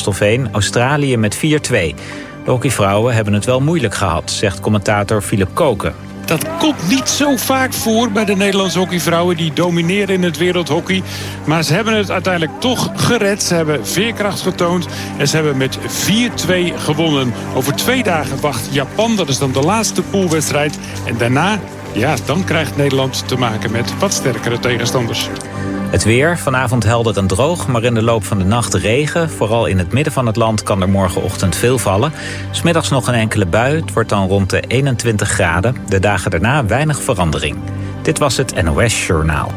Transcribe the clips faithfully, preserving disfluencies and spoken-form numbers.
Amstelveen Australië met vier twee. De hockeyvrouwen hebben het wel moeilijk gehad, zegt commentator Philip Koken. Dat komt niet zo vaak voor bij de Nederlandse hockeyvrouwen. Die domineren in het wereldhockey. Maar ze hebben het uiteindelijk toch gered. Ze hebben veerkracht getoond. En ze hebben met vier twee gewonnen. Over twee dagen wacht Japan. Dat is dan de laatste poolwedstrijd. En daarna, ja, dan krijgt Nederland te maken met wat sterkere tegenstanders. Het weer, vanavond helder en droog, maar in de loop van de nacht regen. Vooral in het midden van het land kan er morgenochtend veel vallen. 'S Middags nog een enkele bui, het wordt dan rond de eenentwintig graden. De dagen daarna weinig verandering. Dit was het N O S Journaal.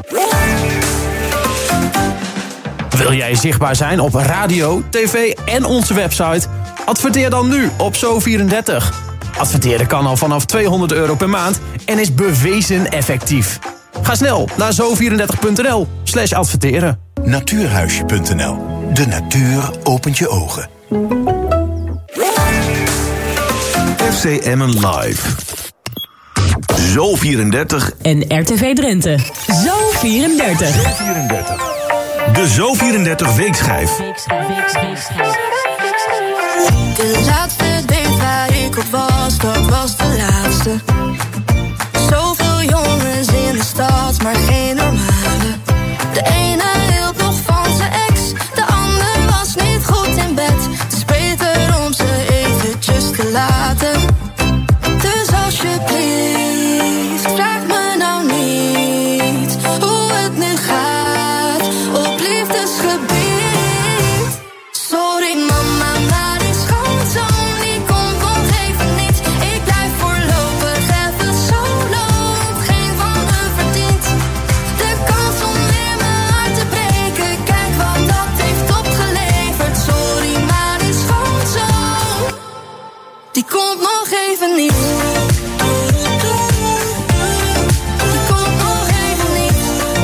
Wil jij zichtbaar zijn op radio, tv en onze website? Adverteer dan nu op Zo vierendertig. Adverteren kan al vanaf tweehonderd euro per maand en is bewezen effectief. Ga snel naar zo vierendertig punt n l slash adverteren. Natuurhuisje punt n l. De natuur opent je ogen. F C Emmen Live. Zo vierendertig. En R T V Drenthe. Zo vierendertig. Zo vierendertig. De Zo vierendertig weekschijf. De laatste date waar ik op was, dat was de laatste. Zoveel jongens in de stad, maar geen normale. De ene hield nog van zijn ex, de ander was niet goed in bed. Het is beter om ze eventjes te laten. Dus alsjeblieft, vraag me nou niet hoe het nu gaat op liefdesgebied. Sorry mama, maar die schoonzoon die komt nog even niet. Ik blijf voorlopig even solo, geen van hun verdient. De kans om weer mijn hart te breken, kijk wat dat heeft opgeleverd. Sorry, maar die schoonzoon die komt nog even niet. Die komt nog even niet.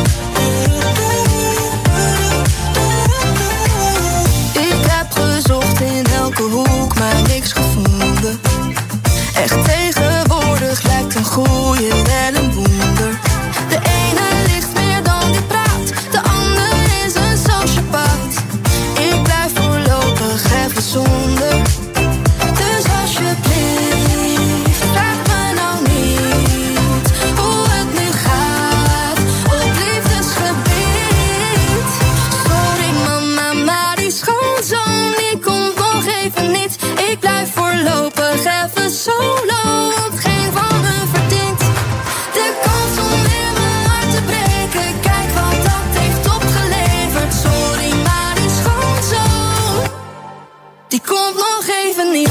Ik heb gezocht in elke hoek, maar niks gevonden. Echt tegenwoordig lijkt een goeie wel een wonder. De ene ligt meer dan die praat, de ander is een sociopaat. Ik blijf voorlopig even zonder. Dus alsjeblieft, vraag me nou niet hoe het nu gaat op liefdesgebied. Sorry mama, maar die schoonzoon die komt nog even niet. Ik blijf voorlopig even solo, want geen van hun verdient. De kans om weer mijn hart te breken, kijk wat dat heeft opgeleverd. Sorry, maar die schoonzoon die komt nog even niet.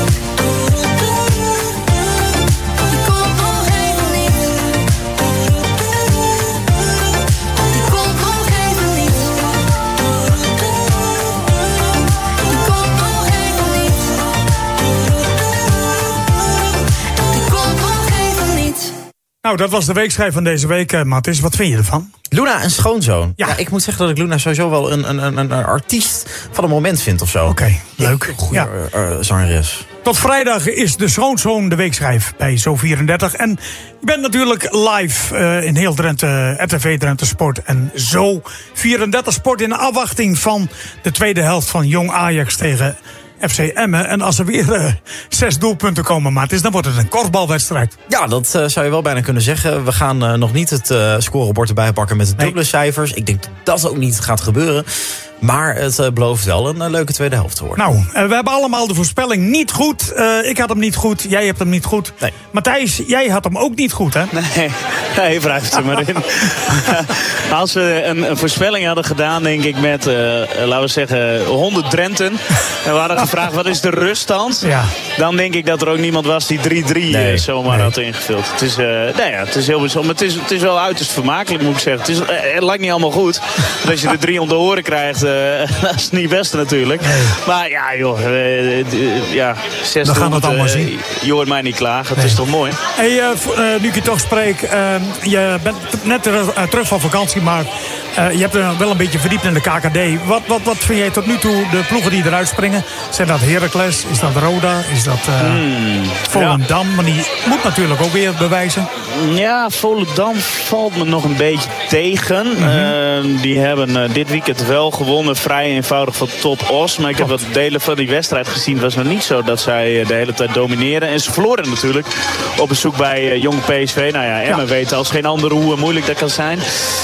Die komt nog even niet. Die komt nog even niet. Die komt nog even niet. Die komt nog even niet. Nou, dat was de weekschijf van deze week, uh, Matthijs. Wat vind je ervan? Luna en schoonzoon. Ja. Ja, ik moet zeggen dat ik Luna sowieso wel een, een, een, een artiest van een moment vind of zo. Oké, okay, leuk. Een goede Ja. uh, uh, zangeres. Tot vrijdag is de schoonzoon de weekschijf bij Zo vierendertig. En je bent natuurlijk live uh, in heel Drenthe, R T V Drenthe Sport en Zo vierendertig Sport in afwachting van de tweede helft van Jong Ajax tegen F C Emmen. En als er weer uh, zes doelpunten komen, Maarten, dan wordt het een korfbalwedstrijd. Ja, dat uh, zou je wel bijna kunnen zeggen. We gaan uh, nog niet het uh, scorebord erbij pakken met de dubbele nee. cijfers. Ik denk dat dat ook niet gaat gebeuren. Maar het uh, belooft wel een uh, leuke tweede helft te worden. Nou, uh, we hebben allemaal de voorspelling niet goed. Uh, ik had hem niet goed, jij hebt hem niet goed. Nee. Matthijs, jij had hem ook niet goed, hè? Nee, nee wrijf er maar in. Als we een, een voorspelling hadden gedaan, denk ik, met, uh, laten we zeggen, honderd Drenten. En we hadden gevraagd, wat is de ruststand? Ja. Dan denk ik dat er ook niemand was die drie drie nee. uh, zomaar nee. had ingevuld. Het is, uh, nou ja, het is heel bijzonder. Het is, het is wel uiterst vermakelijk, moet ik zeggen. Het, is, uh, het lijkt niet allemaal goed. Want als je er drie om de oren krijgt, uh, dat is niet best natuurlijk. Nee. Maar ja, joh. Uh, uh, ja, we gaan het allemaal uh, zien. Je hoort mij niet klagen. Het nee. is toch mooi? Hey, uh, uh, nu ik je toch spreek. Uh, je bent net terug, uh, terug van vakantie, maar uh, je hebt er wel een beetje verdiept in de K K D. Wat, wat, wat vind jij tot nu toe de ploegen die eruit springen? Zijn dat Heracles? Is dat Roda? Is dat uh, hmm, Volendam? Ja. Maar die moet natuurlijk ook weer bewijzen. Ja, Volendam valt me nog een beetje tegen. Mm-hmm. Uh, die hebben uh, dit weekend wel gewonnen. wonnen vrij eenvoudig van Top Os. Maar ik heb wat delen van die wedstrijd gezien. Het was nog niet zo dat zij de hele tijd domineren. En ze verloren natuurlijk op bezoek bij uh, jong P S V. Nou ja, Emmen ja. weet als geen ander hoe moeilijk dat kan zijn.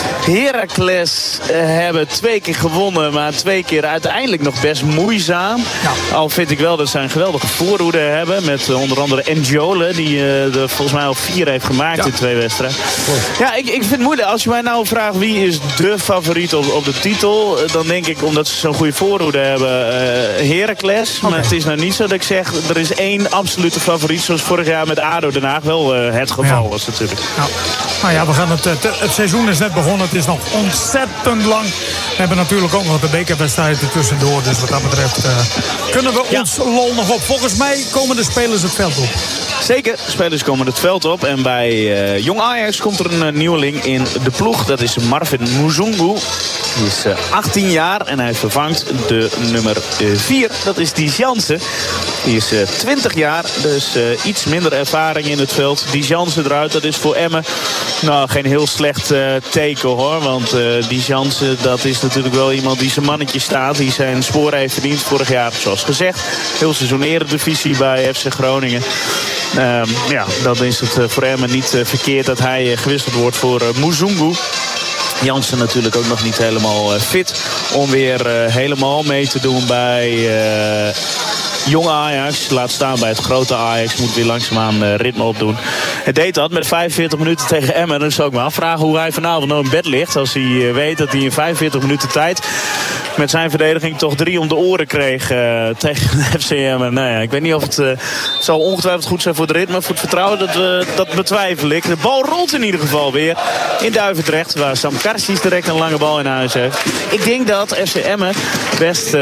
Heracles uh, hebben twee keer gewonnen. Maar twee keer uiteindelijk nog best moeizaam. Ja. Al vind ik wel dat ze een geweldige voorhoede hebben. Met uh, onder andere Enjole. Die uh, er volgens mij al vier heeft gemaakt ja. in twee wedstrijden. Ja, ik, ik vind het moeilijk. Als je mij nou vraagt wie is de favoriet op, op de titel. Dan denk ik, omdat ze zo'n goede voorhoede hebben, uh, Heracles. Okay. Maar het is nou niet zo dat ik zeg, er is één absolute favoriet. Zoals vorig jaar met ADO Den Haag wel uh, het geval ja. was natuurlijk. Nou, nou ja, we gaan het, het, het seizoen is net begonnen. Het is nog ontzettend lang. We hebben natuurlijk ook nog de bekerwedstrijd tussendoor. Dus wat dat betreft uh, kunnen we ja. ons lol nog op. Volgens mij komen de spelers het veld op. Zeker, spelers komen het veld op. En bij uh, Jong Ajax komt er een uh, nieuweling in de ploeg. Dat is Marvin Muzungu. Die is uh, achttien jaar en hij vervangt de nummer vier. Dat is Die Jansen. Die is uh, twintig jaar, dus uh, iets minder ervaring in het veld. Die Jansen eruit, dat is voor Emmen nou geen heel slecht uh, teken hoor. Want uh, Die Jansen, dat is natuurlijk wel iemand die zijn mannetje staat. Die zijn sporen heeft verdiend vorig jaar, zoals gezegd. Heel seizoen eredivisie bij F C Groningen. Um, ja, dan is het uh, voor Emmen niet uh, verkeerd dat hij uh, gewisseld wordt voor uh, Muzungu. Jansen natuurlijk ook nog niet helemaal uh, fit om weer uh, helemaal mee te doen bij uh, Jong Ajax. Laat staan bij het grote Ajax. Moet weer langzaamaan uh, ritme opdoen. Hij deed dat met vijfenveertig minuten tegen Emmen. Dan zou ik me afvragen hoe hij vanavond nog in bed ligt. Als hij uh, weet dat hij in vijfenveertig minuten tijd met zijn verdediging toch drie om de oren kreeg uh, tegen de F C Emmen. Nou ja, ik weet niet of het, uh, het zal ongetwijfeld goed zijn voor het ritme. Voor het vertrouwen, dat, uh, dat betwijfel ik. De bal rolt in ieder geval weer in Duivendrecht. Waar Sam Karsies direct een lange bal in huis heeft. Ik denk dat F C Emmen best, uh,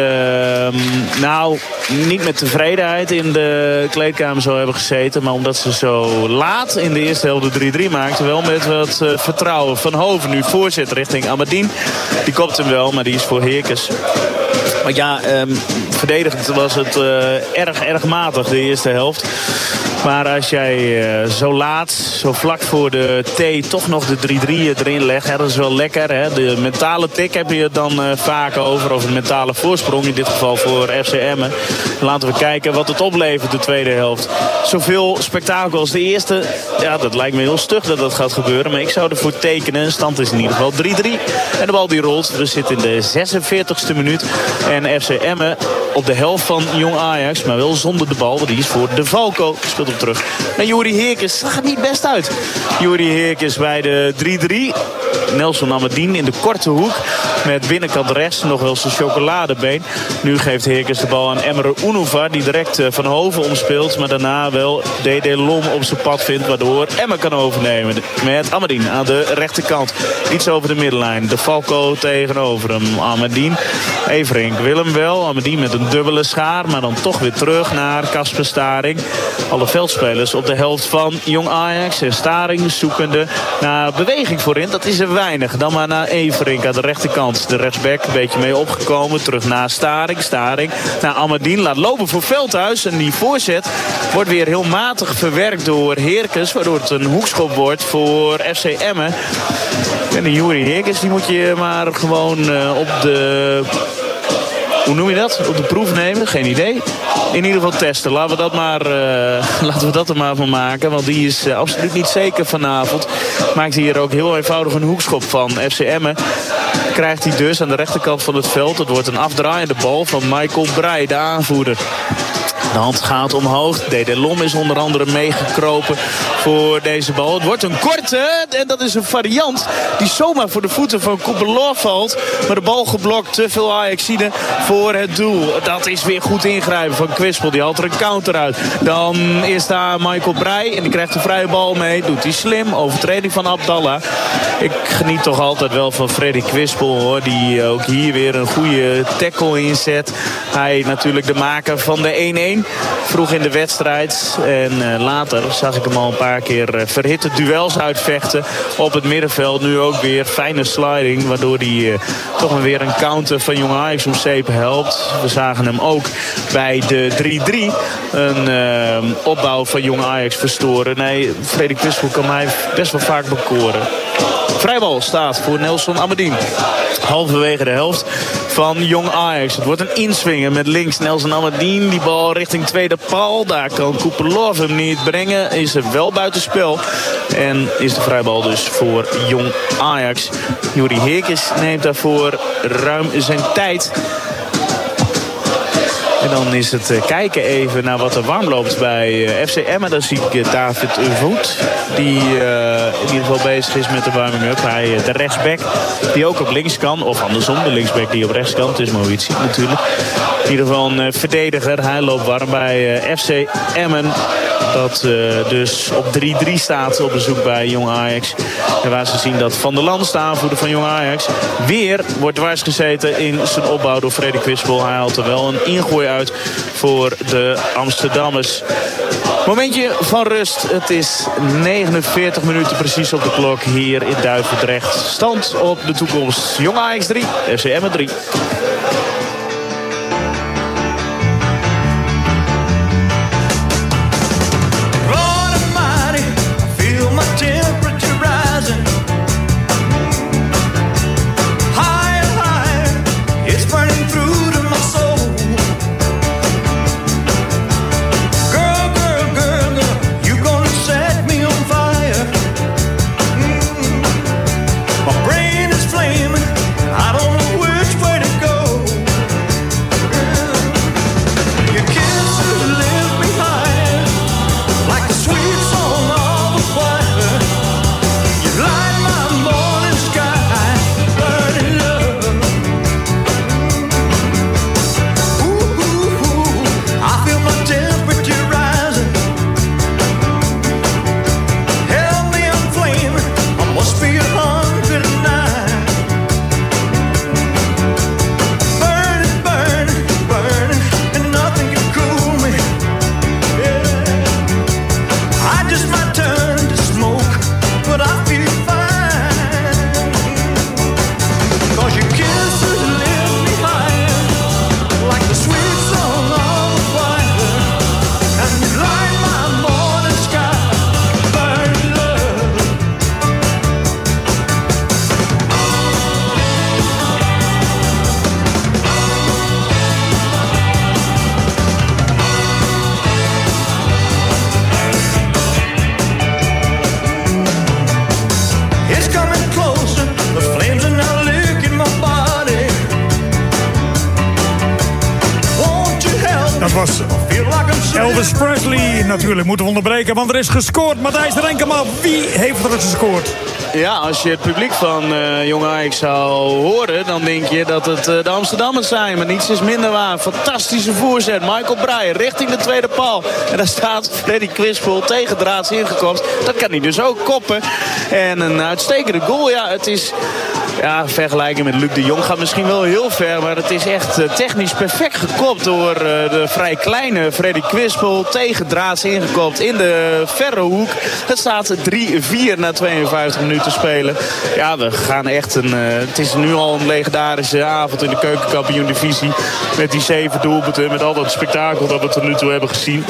nou, niet met tevredenheid in de kleedkamer zou hebben gezeten. Maar omdat ze zo laat in de eerste helft de drie drie maakten. Wel met wat uh, vertrouwen. Van Hoven nu voorzet richting Amadien. Die kopt hem wel, maar die is voor Heerkens. Maar ja, um, verdedigend was het uh, erg, erg matig de eerste helft. Maar als jij uh, zo laat, zo vlak voor de T toch nog de drie drie erin legt, hè, dat is wel lekker. Hè? De mentale tik heb je het dan uh, vaak over, of een mentale voorsprong. In dit geval voor F C Emmen. Laten we kijken wat het oplevert de tweede helft. Zoveel spektakel als de eerste. Ja, dat lijkt me heel stug dat dat gaat gebeuren. Maar ik zou ervoor tekenen. Stand is in ieder geval drie drie. En de bal die rolt. We zitten in de zesenveertigste minuut. En F C Emmen op de helft van Jong Ajax. Maar wel zonder de bal. Die is voor De Valko. Speelt hem terug naar Juri Heerkens. Dat gaat niet best uit. Juri Heerkens bij de drie drie. Nelson Amadien in de korte hoek. Met binnenkant rechts nog wel zijn chocoladebeen. Nu geeft Heerkens de bal aan Emre Unova. Die direct uh, Van Hoven omspeelt. Maar daarna wel D D Lom op zijn pad vindt. Waardoor Emmen kan overnemen. Met Amadien aan de rechterkant. Iets over de middenlijn. De Falco tegenover hem. Amadien. Everink wil hem wel. Amadien met een dubbele schaar. Maar dan toch weer terug naar Kasper Staring. Alle veldspelers op de helft van Jong Ajax. En Staring zoekende naar beweging voorin. Dat is er weinig. Dan maar naar Everink aan de rechterkant. De rechtsback een beetje mee opgekomen. Terug naar Staring. Staring naar Amadien. Laat lopen voor Veldhuis. En die voorzet wordt weer heel matig verwerkt door Heerkens. Waardoor het een hoekschop wordt voor F C Emmen. En die Juri Heerkens die moet je maar gewoon uh, op de... Hoe noem je dat? Op de proef nemen? Geen idee. In ieder geval testen. Laten we dat, maar, uh, laten we dat er maar van maken. Want die is uh, absoluut niet zeker vanavond. Maakt hier ook heel eenvoudig een hoekschop van. F C Emmen krijgt hij dus aan de rechterkant van het veld. Het wordt een afdraaiende bal van Michael Breij, de aanvoerder. De hand gaat omhoog. D D Lom is onder andere meegekropen voor deze bal. Het wordt een korte. En dat is een variant die zomaar voor de voeten van Koepelor valt. Maar de bal geblokt. Te veel Ajaxide voor het doel. Dat is weer goed ingrijpen van Kwispel. Die haalt er een counter uit. Dan is daar Michael Breij. En die krijgt de vrije bal mee. Doet hij slim. Overtreding van Abdallah. Ik geniet toch altijd wel van Freddy Kwispel, hoor. Die ook hier weer een goede tackle inzet. Hij natuurlijk de maker van de een een. Vroeg in de wedstrijd. En uh, later zag ik hem al een paar keer uh, verhitte duels uitvechten op het middenveld. Nu ook weer fijne sliding. Waardoor hij uh, toch maar weer een counter van Jong Ajax om zeep helpt. We zagen hem ook bij de drie drie een uh, opbouw van Jong Ajax verstoren. Nee, Freddy Kwispel kan mij best wel vaak bekoren. Vrijbal staat voor Nelson Amadien. Halverwege de helft van Jong Ajax. Het wordt een inswingen met links Nelson Amadien. Die bal richting tweede paal. Daar kan Kuperlov hem niet brengen. Is er wel buitenspel. En is de vrijbal dus voor Jong Ajax. Juri Heerkens neemt daarvoor ruim zijn tijd. En dan is het kijken even naar wat er warm loopt bij F C Emmen. Dan zie ik David Voet, die uh, in ieder geval bezig is met de warming-up. Hij, de rechtsback, die ook op links kan. Of andersom, de linksback die op rechts kan. Het is Moïtsi natuurlijk. In ieder geval een verdediger. Hij loopt warm bij uh, F C Emmen. Dat uh, dus op drie drie staat op bezoek bij Jong Ajax. En waar ze zien dat Van der Land, de aanvoerder van Jong Ajax, weer wordt dwars gezeten in zijn opbouw door Freddy Kwispel. Hij haalt er wel een ingooi uit voor de Amsterdammers. Momentje van rust. Het is negenenveertig minuten precies op de klok hier in Duivendrecht. Stand op de toekomst. Jong Ajax drie, F C Emmen drie. Elvis Presley natuurlijk moeten we onderbreken, want er is gescoord. Matthijs de Renkema, wie heeft er gescoord? Ja, als je het publiek van uh, Jong Ajax zou horen, dan denk je dat het uh, de Amsterdammers zijn. Maar niets is minder waar. Fantastische voorzet. Michael Breyer richting de tweede paal. En daar staat Freddy Kwispel tegen draads ingekopt. Dat kan hij dus ook koppen. En een uitstekende goal. Ja, het is... Ja, vergelijken met Luc de Jong gaat misschien wel heel ver. Maar het is echt uh, technisch perfect gekopt door uh, de vrij kleine Freddy Kwispel. Tegen draads ingekopt in de verre hoek. Het staat drie vier na tweeënvijftig minuten spelen. Ja, we gaan echt een... Uh, het is nu al een legendarische avond in de keukenkampioen-divisie. Met die zeven doelpunten. Met al dat spektakel dat we tot nu toe hebben gezien.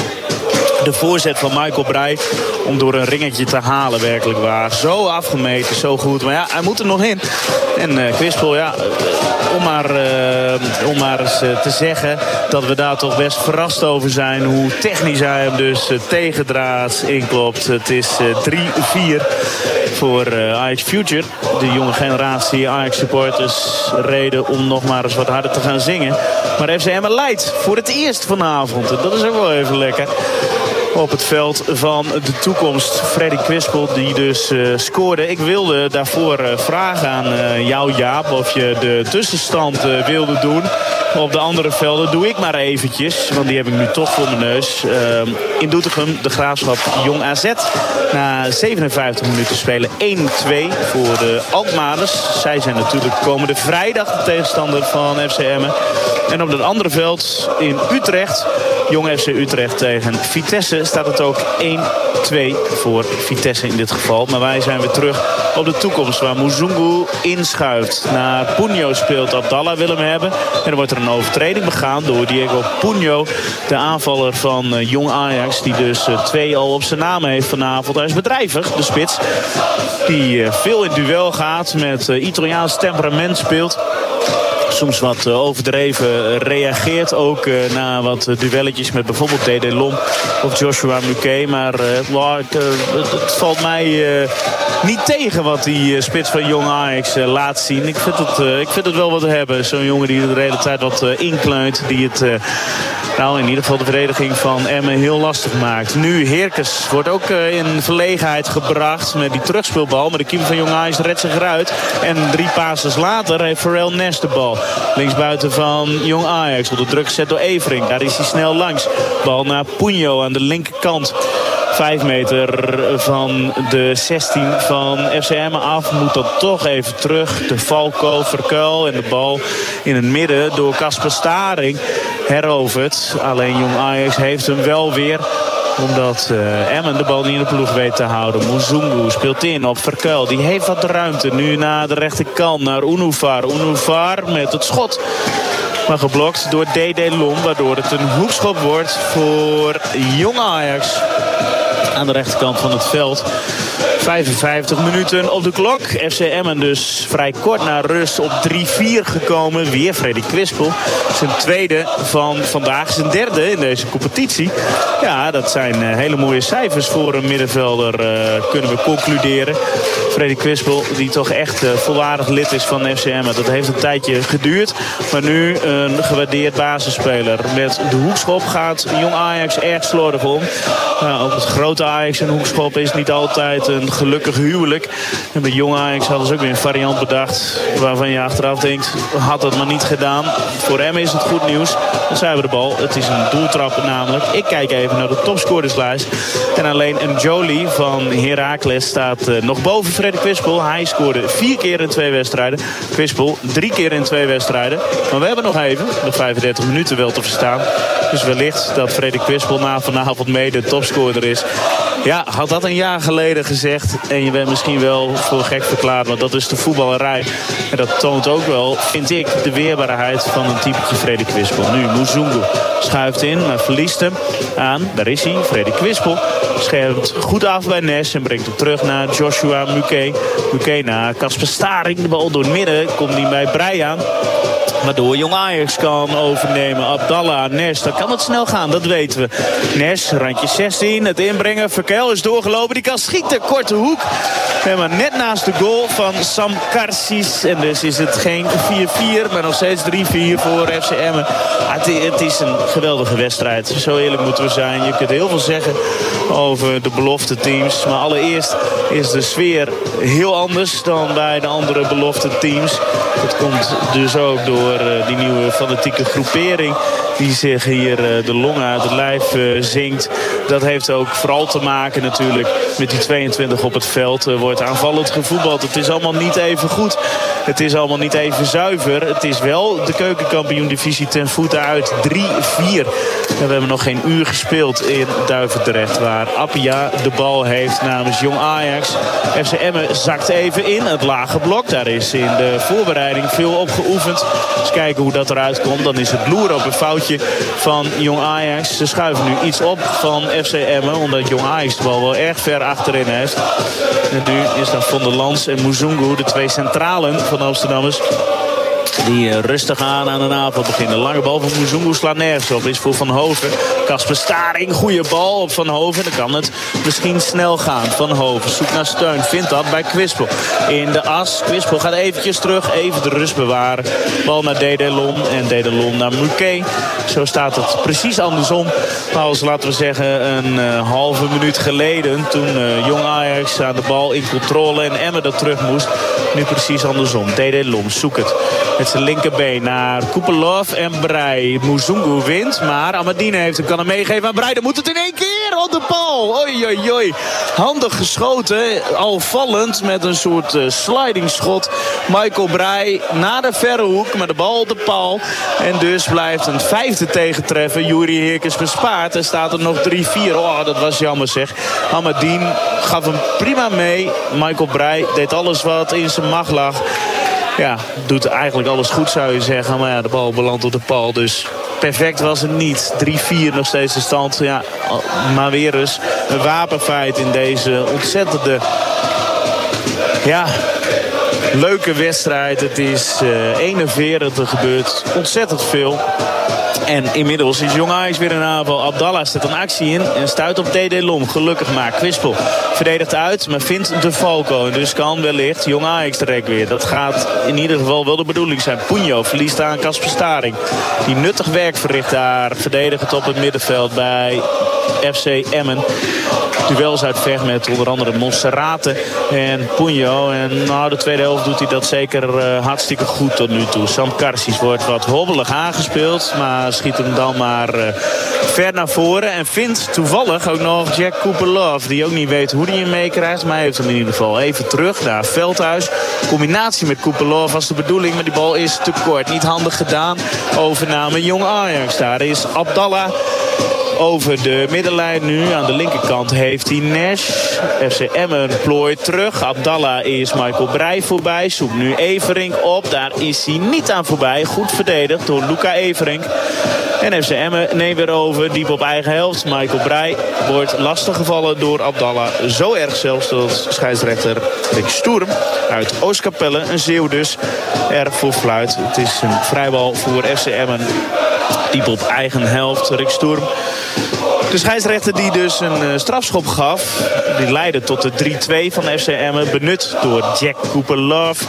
De voorzet van Michael Breij om door een ringetje te halen, werkelijk waar. Zo afgemeten, zo goed. Maar ja, hij moet er nog in. En uh, Kwispel, ja, om maar, uh, om maar eens uh, te zeggen dat we daar toch best verrast over zijn. Hoe technisch hij hem dus uh, tegendraads inklopt. Het is uh, drie vier voor uh, Ajax Future. De jonge generatie Ajax supporters reden om nog maar eens wat harder te gaan zingen. Maar F C Emmen leidt voor het eerst vanavond. En dat is ook wel even lekker. Op het veld van de toekomst. Freddy Kwispel die dus uh, scoorde. Ik wilde daarvoor uh, vragen aan uh, jou, Jaap, of je de tussenstand uh, wilde doen. Op de andere velden doe ik maar eventjes. Want die heb ik nu toch voor mijn neus. Uh, in Doetinchem de Graafschap Jong A Z. Na zevenenvijftig minuten spelen één twee voor de Alkmaarders. Zij zijn natuurlijk komende vrijdag de tegenstander van F C Emmen. En op het andere veld in Utrecht, Jong F C Utrecht tegen Vitesse, staat het ook één twee voor Vitesse in dit geval. Maar wij zijn weer terug op de toekomst waar Muzungu inschuift. Naar Punho speelt Abdallah wil hem hebben. En er wordt er een overtreding begaan door Diego Punho. De aanvaller van uh, Jong Ajax. Die dus uh, twee al op zijn naam heeft vanavond. Hij is bedrijvig, de spits. Die uh, veel in duel gaat. Met uh, Italiaans temperament speelt. soms wat overdreven reageert. Ook uh, na wat duelletjes met bijvoorbeeld D D Lom of Joshua Muke. Maar uh, well, ik, uh, het, het valt mij uh, niet tegen wat die uh, spits van Jong Ajax uh, laat zien. Ik vind, het, uh, ik vind het wel wat hebben. Zo'n jongen die de hele tijd wat uh, inkleunt. Die het... Uh, Nou, in ieder geval de verdediging van Emmen heel lastig maakt. Nu Heerkes wordt ook uh, in verlegenheid gebracht met die terugspeelbal. Maar de keeper van Jong Ajax redt zich eruit. En drie passes later heeft Pharrell Nes de bal. Linksbuiten van Jong Ajax. Onder druk gezet door Evering. Daar is hij snel langs. Bal naar Punjo aan de linkerkant. Vijf meter van de zestien van F C Emmen af. Moet dan toch even terug. De Falco, Verkuil en de bal in het midden door Kasper Staring heroverd. Alleen Jong Ajax heeft hem wel weer. Omdat uh, Emmen de bal niet in de ploeg weet te houden. Muzungu speelt in op Verkuil. Die heeft wat ruimte. Nu naar de rechterkant naar Unufar. Unufar met het schot. Maar geblokt door D D Lom. Waardoor het een hoekschop wordt voor Jong Ajax. Aan de rechterkant van het veld. vijfenvijftig minuten op de klok. F C Emmen dus vrij kort na rust op drie vier gekomen. Weer Freddy Kwispel. Zijn tweede van vandaag. Zijn derde in deze competitie. Ja, dat zijn hele mooie cijfers voor een middenvelder, uh, kunnen we concluderen. Freddy Kwispel, die toch echt uh, volwaardig lid is van F C Emmen. Dat heeft een tijdje geduurd. Maar nu een gewaardeerd basisspeler. Met de hoekschop gaat Jong Ajax erg slordig om. Nou, op het grote Ajax een hoekschop is niet altijd een gelukkig huwelijk. En bij Jong Ajax hadden ze ook weer een variant bedacht. Waarvan je achteraf denkt, had dat maar niet gedaan. Voor hem is het goed nieuws. Dan zijn we de bal. Het is een doeltrap namelijk. Ik kijk even naar de topscorerslijst. En alleen een Jolie van Heracles staat uh, nog boven Freddy Kwispel. Hij scoorde vier keer in twee wedstrijden. Kwispel drie keer in twee wedstrijden. Maar we hebben nog even, de vijfendertig minuten wel te verstaan. Dus wellicht dat Freddy Kwispel na vanavond mede topscorer is. Ja, had dat een jaar geleden gezegd. En je bent misschien wel voor gek verklaard. Maar dat is de voetballerij. En dat toont ook wel, vind ik, de weerbaarheid van een typetje Freddy Kwispel. Nu Muzungu schuift in, maar verliest hem aan. Daar is hij, Freddy Kwispel. Schermt goed af bij Nes en brengt hem terug naar Joshua Muke. Muke naar Kasper Staring. De bal door het midden, komt hij bij Breij aan. Waardoor Jong Ajax kan overnemen. Abdallah, Nes, dan kan het snel gaan, dat weten we. Nes, randje zestien, het inbrengen. Verkuil is doorgelopen, die kan schieten. Korte hoek. Maar net naast de goal van Sam Karsis. En dus is het geen vier vier, maar nog steeds drie vier voor F C Emmen. Het is een geweldige wedstrijd. Zo eerlijk moeten we zijn. Je kunt heel veel zeggen over de belofte teams. Maar allereerst is de sfeer heel anders dan bij de andere belofte teams. Dat komt dus ook door uh, die nieuwe fanatieke groepering die zich hier uh, de longen uit het lijf uh, zingt. Dat heeft ook vooral te maken natuurlijk met die tweeëntwintig op het veld. Uh, wordt aanvallend gevoetbald. Het is allemaal niet even goed. Het is allemaal niet even zuiver. Het is wel de keukenkampioen-divisie ten voeten uit drie vier. En we hebben nog geen uur gespeeld in Duivendrecht, waar Appia de bal heeft namens Jong Ajax. F C Emmen zakt even in het lage blok. Daar is in de voorbereiding veel op geoefend. Eens kijken hoe dat eruit komt. Dan is het loeren op een foutje van Jong Ajax. Ze schuiven nu iets op van F C Emmen, omdat Jong Ajax de bal wel erg ver achterin heeft. En nu is dat Van der Lans en Muzungu, de twee centralen van de Amsterdammers, die uh, rustig aan aan een aanval beginnen. Lange bal van Muzungu slaat nergens op. Is voor Van Hoven. Kasper Staring, goede bal op Van Hoven. Dan kan het misschien snel gaan. Van Hoven zoekt naar steun. Vindt dat bij Kwispel. In de as. Kwispel gaat eventjes terug. Even de rust bewaren. Bal naar D D Lom. En D D Lom naar Muke. Zo staat het precies andersom. Als, laten we zeggen, een uh, halve minuut geleden. Toen uh, Jong Ajax aan de bal in controle en Emmen dat terug moest. Nu precies andersom. D D Lom zoekt het. Met zijn linkerbeen naar Kupelov en Breij. Muzungu wint, maar Amadine heeft hem, kan hem meegeven aan Breij. Dan moet het in één keer op de bal. Oei, oei, oei. Handig geschoten, al vallend met een soort uh, sliding schot. Michael Breij naar de verre hoek, maar de bal op de paal. En dus blijft een vijfde tegentreffer. Juri Heerkes bespaard. Er staat er nog drie vier. Oh, dat was jammer zeg. Amadine gaf hem prima mee. Michael Breij deed alles wat in zijn macht lag. Ja, doet eigenlijk alles goed zou je zeggen. Maar ja, de bal belandt op de paal. Dus perfect was het niet. drie vier nog steeds de stand. Ja, maar weer eens een wapenfeit in deze ontzettende... Ja, leuke wedstrijd. Het is uh, enerverend, er gebeurt ontzettend veel. En inmiddels is Jong Ajax weer een aanval. Abdallah zet een actie in en stuit op D D Lom. Gelukkig maar. Kwispel verdedigt uit, maar vindt de Falco. En dus kan wellicht Jong Ajax direct weer. Dat gaat in ieder geval wel de bedoeling zijn. Punjo verliest aan Kasper Staring. Die nuttig werk verricht daar. Verdedigend op het middenveld bij F C Emmen. Duels uit vecht met onder andere Monserrate en Punjo. En nou, de tweede helft doet hij dat zeker uh, hartstikke goed tot nu toe. Sam Karsies wordt wat hobbelig aangespeeld. Maar schiet hem dan maar uh, ver naar voren. En vindt toevallig ook nog Jack Cooper-Love. Die ook niet weet hoe hij hem meekrijgt. Maar hij heeft hem in ieder geval even terug naar Veldhuis. Combinatie met Cooper-Love was de bedoeling. Maar die bal is te kort. Niet handig gedaan. Overname Jong Ajax. Daar is Abdallah over de middenlijn nu. Aan de linkerkant heeft hij Nash. F C Emmen plooit terug. Abdallah is Michael Breij voorbij. Zoekt nu Everink op. Daar is hij niet aan voorbij. Goed verdedigd door Luca Everink. En F C Emmen neemt weer over. Diep op eigen helft. Michael Breij wordt lastiggevallen door Abdallah. Zo erg zelfs dat scheidsrechter Rick Sturm uit Oostkapelle, een Zeeuw dus, ervoor fluit. Het is een vrijbal voor F C Emmen. Diep op eigen helft. Rick Sturm. De scheidsrechter die dus een uh, strafschop gaf. Die leidde tot de drie twee van F C Emmen. Benut door Jack Cooper-Love.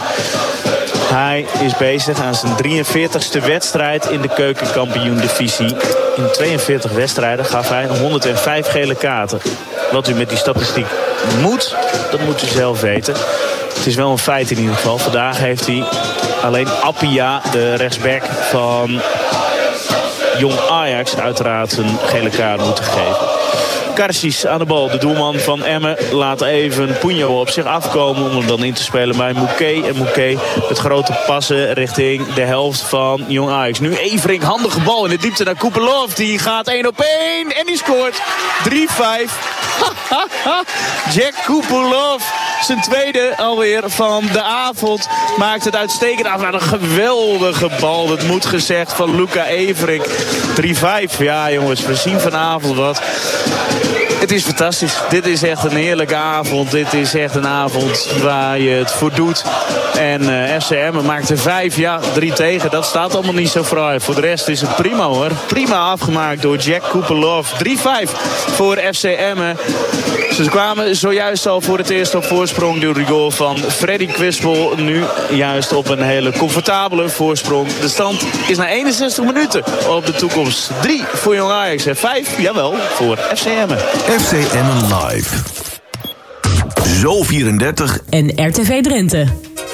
Hij is bezig aan zijn drieënveertigste wedstrijd in de keukenkampioen-divisie. In tweeënveertig wedstrijden gaf hij honderdvijf gele kaarten. Wat u met die statistiek moet, dat moet u zelf weten. Het is wel een feit in ieder geval. Vandaag heeft hij alleen Appia, de rechtsback van Jong Ajax, uiteraard een gele kaart moeten geven. Karsies aan de bal. De doelman van Emmen laat even Punjo op zich afkomen om hem dan in te spelen bij Mouquet. En Mouquet met grote passen richting de helft van Jong Ajax. Nu Everink, handige bal in de diepte naar Cooper-Love. Die gaat één op één en die scoort. drie vijf. Jack Cooper-Love, zijn tweede alweer van de avond, maakt het uitstekend af. Naar een geweldige bal, dat moet gezegd, van Luca Everink. drie vijf. Ja jongens, we zien vanavond wat. Het is fantastisch. Dit is echt een heerlijke avond. Dit is echt een avond waar je het voor doet. En uh, F C Emmen maakt er vijf. Ja, drie tegen. Dat staat allemaal niet zo fraai. Voor de rest is het prima hoor. Prima afgemaakt door Jack Cooper-Love. drie vijf voor F C Emmen. Ze kwamen zojuist al voor het eerst op voorsprong door de goal van Freddy Kwispel. Nu juist op een hele comfortabele voorsprong. De stand is na eenenzestig minuten op de toekomst. drie voor Jong Ajax en vijf, jawel, voor F C Emmen. F C Emmen live. Zo vierendertig. En R T V Drenthe.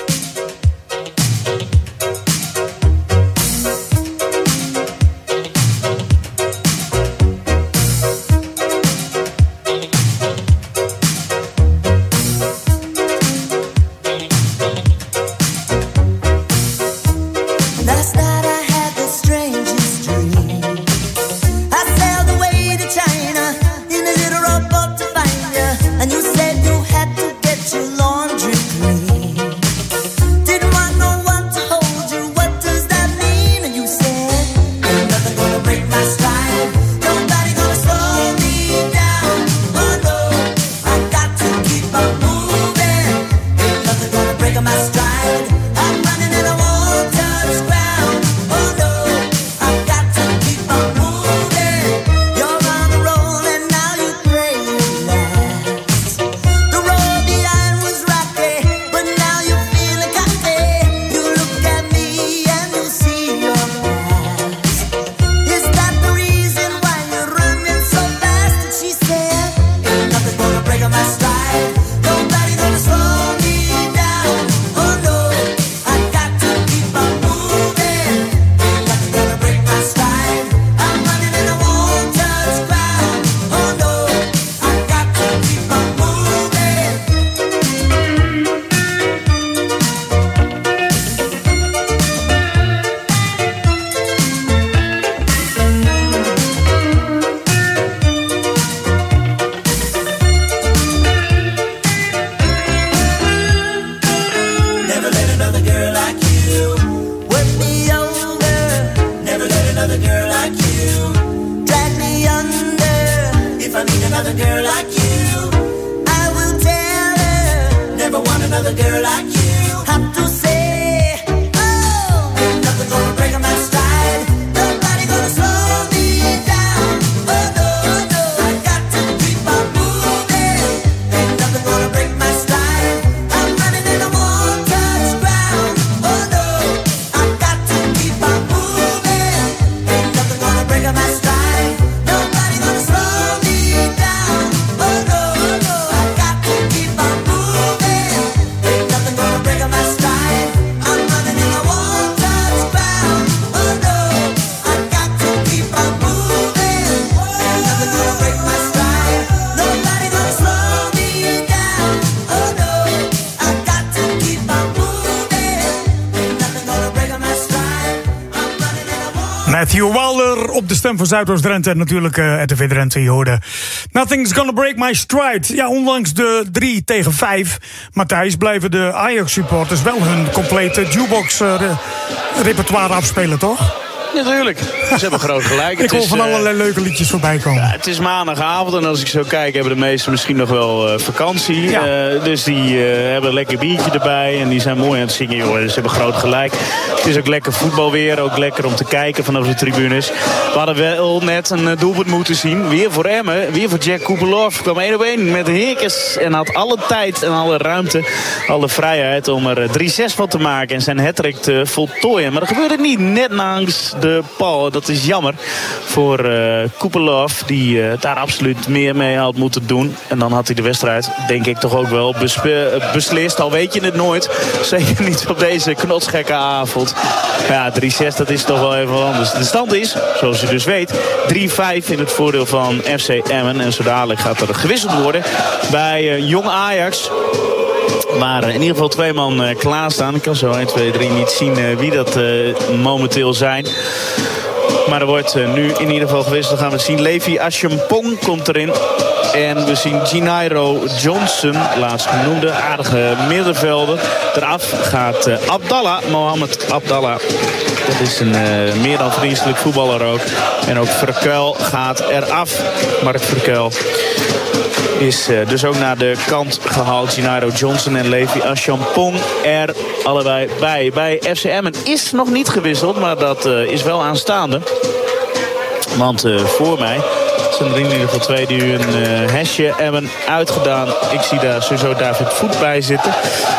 another girl like you. I will tell her, never want another girl like you. Matthew Wilder op de stem van Zuidoost-Drenthe. En natuurlijk uh, R T V Drenthe, je hoorde Nothing's Gonna Break My Stride. Ja, ondanks de drie tegen vijf, Matthijs, blijven de Ajax-supporters wel hun complete jukebox-repertoire uh, afspelen, toch? Natuurlijk. Ze hebben groot gelijk. Ik hoor van uh, allerlei leuke liedjes voorbij komen. Ja, het is maandagavond en als ik zo kijk hebben de meesten misschien nog wel uh, vakantie. Ja. Uh, dus die uh, hebben een lekker biertje erbij en die zijn mooi aan het zingen. Joh. Ze hebben groot gelijk. Het is ook lekker voetbal weer. Ook lekker om te kijken vanaf de tribunes. We hadden wel net een doelpunt moeten zien. Weer voor Emmen. Weer voor Jack Kubeloff. Kwam één op één met Heerkens. En had alle tijd en alle ruimte. Alle vrijheid om er drie zes van te maken. En zijn hattrick te voltooien. Maar dat gebeurde niet net langs de paal. Dat is jammer voor uh, Kubeloff. Die uh, daar absoluut meer mee had moeten doen. En dan had hij de wedstrijd denk ik toch ook wel bespe- beslist. Al weet je het nooit. Zeker niet op deze knotsgekke avond. Ja, drie zes, dat is toch wel even anders. De stand is, zoals je dus weet, drie vijf in het voordeel van F C Emmen. En zo dadelijk gaat er gewisseld worden bij uh, Jong Ajax. Maar uh, in ieder geval twee man uh, klaarstaan. Ik kan zo één, twee, drie niet zien uh, wie dat uh, momenteel zijn. Maar er wordt uh, nu in ieder geval gewisseld. Dan gaan we zien. Levi Aschampong komt erin. En we zien Ginairo Johnson, laatst genoemde, aardige middenvelder. Eraf gaat uh, Abdallah, Mohamed Abdallah. Dat is een uh, meer dan vriendelijk voetballer ook. En ook Verkuil gaat eraf. Mark Verkuil is uh, dus ook naar de kant gehaald. Ginairo Johnson en Levi Aschampong er allebei bij. Bij F C Emmen is nog niet gewisseld, maar dat uh, is wel aanstaande. Want uh, voor mij zijn er in ieder geval twee die hun uh, hesje hebben uitgedaan. Ik zie daar sowieso David Voet bij zitten.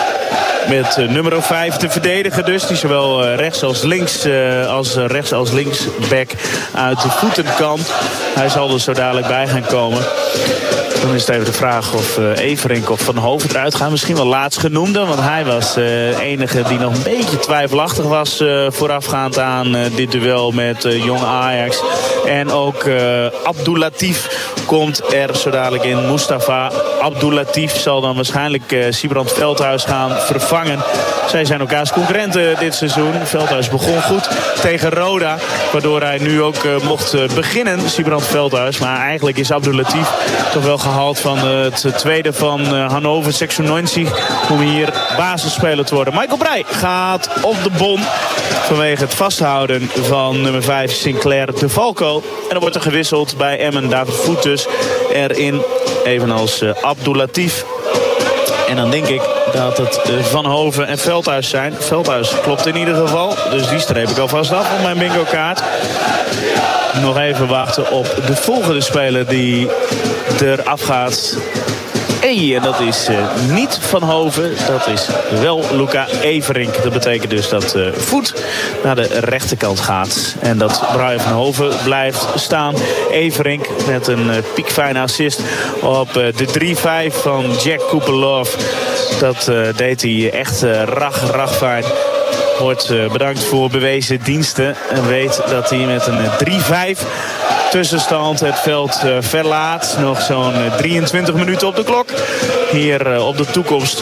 Met uh, nummer vijf te verdedigen dus. Die zowel uh, rechts als links uh, als uh, rechts als linksback uit de voetenkant. Hij zal er zo dadelijk bij gaan komen. Dan is het even de vraag of uh, Everink of Van Hoven eruit gaan. Misschien wel laatst genoemde. Want hij was de uh, enige die nog een beetje twijfelachtig was uh, voorafgaand aan uh, dit duel met uh, Jong Ajax. En ook uh, Abdoulatif komt er zo dadelijk in. Mustafa Abdoulatif zal dan waarschijnlijk uh, Sibrand Veldhuis gaan vervangen. Zij zijn elkaars concurrenten dit seizoen. Veldhuis begon goed tegen Roda. Waardoor hij nu ook uh, mocht uh, beginnen, Sibrand Veldhuis. Maar eigenlijk is Abdoulatif toch wel gehaald van uh, het tweede van uh, Hannover zesennegentig. Om hier basisspeler te worden. Michael Breij gaat op de bon. Vanwege het vasthouden van nummer vijf Sinclair de Valco. En dan wordt er gewisseld bij Emmen. David Voet dus erin. Evenals uh, Abdoulatif. En dan denk ik dat het uh, Van Hoven en Veldhuis zijn. Veldhuis klopt in ieder geval. Dus die streep ik alvast af op mijn bingo kaart. Nog even wachten op de volgende speler die eraf gaat. Hey, en dat is uh, niet Van Hoven. Dat is wel Luca Everink. Dat betekent dus dat uh, Voet naar de rechterkant gaat. En dat Brian Van Hoven blijft staan. Everink met een uh, piekfijne assist op uh, de drie vijf van Jack Kubeloff. Dat uh, deed hij echt uh, rag, rag fijn. Wordt uh, bedankt voor bewezen diensten. En weet dat hij met een uh, drie vijf... tussenstand het veld uh, verlaat. Nog zo'n uh, drieëntwintig minuten op de klok. Hier uh, op de toekomst.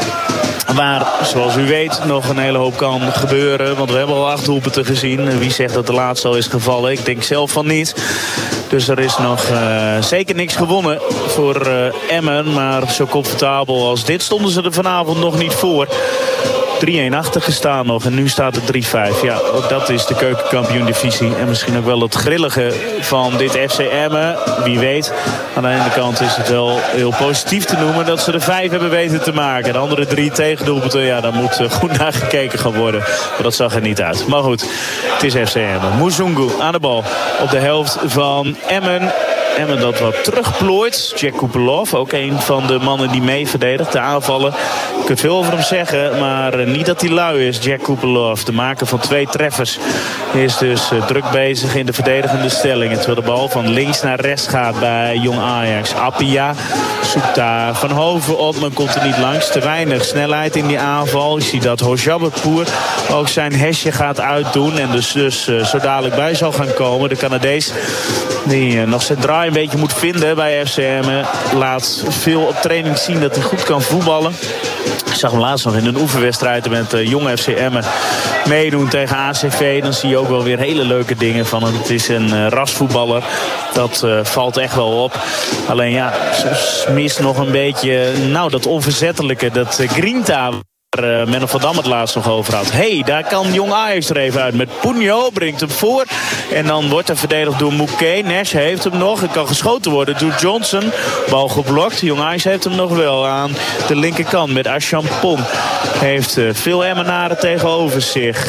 Waar, zoals u weet, nog een hele hoop kan gebeuren. Want we hebben al acht doelpunten gezien. Wie zegt dat de laatste al is gevallen? Ik denk zelf van niet. Dus er is nog uh, zeker niks gewonnen voor uh, Emmen. Maar zo comfortabel als dit stonden ze er vanavond nog niet voor. drie-een achter gestaan nog. En nu staat het drie vijf. Ja, ook dat is de keukenkampioen-divisie. En misschien ook wel het grillige van dit F C Emmen. Wie weet. Aan de ene kant is het wel heel positief te noemen dat ze er vijf hebben weten te maken. De andere drie tegendoelpunten, ja, daar moet goed naar gekeken gaan worden. Maar dat zag er niet uit. Maar goed, het is F C Emmen. Muzungu aan de bal op de helft van Emmen. Emmen dat wat terugplooit. Jack Kupelov, ook een van de mannen die mee verdedigt. De aanvallen. Je kunt veel over hem zeggen, maar niet dat hij lui is. Jack Kupelov, de maker van twee treffers, is dus uh, druk bezig in de verdedigende stelling. Terwijl de bal van links naar rechts gaat bij Jong Ajax. Appia zoekt daar Van Hoven op, maar komt er niet langs. Te weinig snelheid in die aanval. Je ziet dat Hojaberpour ook zijn hesje gaat uitdoen. En dus, dus uh, zo dadelijk bij zal gaan komen. De Canadees die uh, nog zijn draai een beetje moet vinden bij F C Emmen. Laat veel op training zien dat hij goed kan voetballen. Ik zag hem laatst nog in een oefenwedstrijd met uh, Jong F C Emmen meedoen tegen A C V. Dan zie je ook wel weer hele leuke dingen van hem. Het is een uh, rasvoetballer. Dat uh, valt echt wel op. Alleen ja, soms mist nog een beetje nou, dat onverzettelijke, dat uh, grinta. Uh, Men van Dam het laatst nog over had. Hey, daar kan Jong Ajax er even uit. Met Punjo brengt hem voor. En dan wordt er verdedigd door Mouquet. Nash heeft hem nog. Het kan geschoten worden door Johnson. Bal geblokt. Jong Ajax heeft hem nog wel aan de linkerkant. Met Achampong. Heeft uh, veel Emmenaren tegenover zich.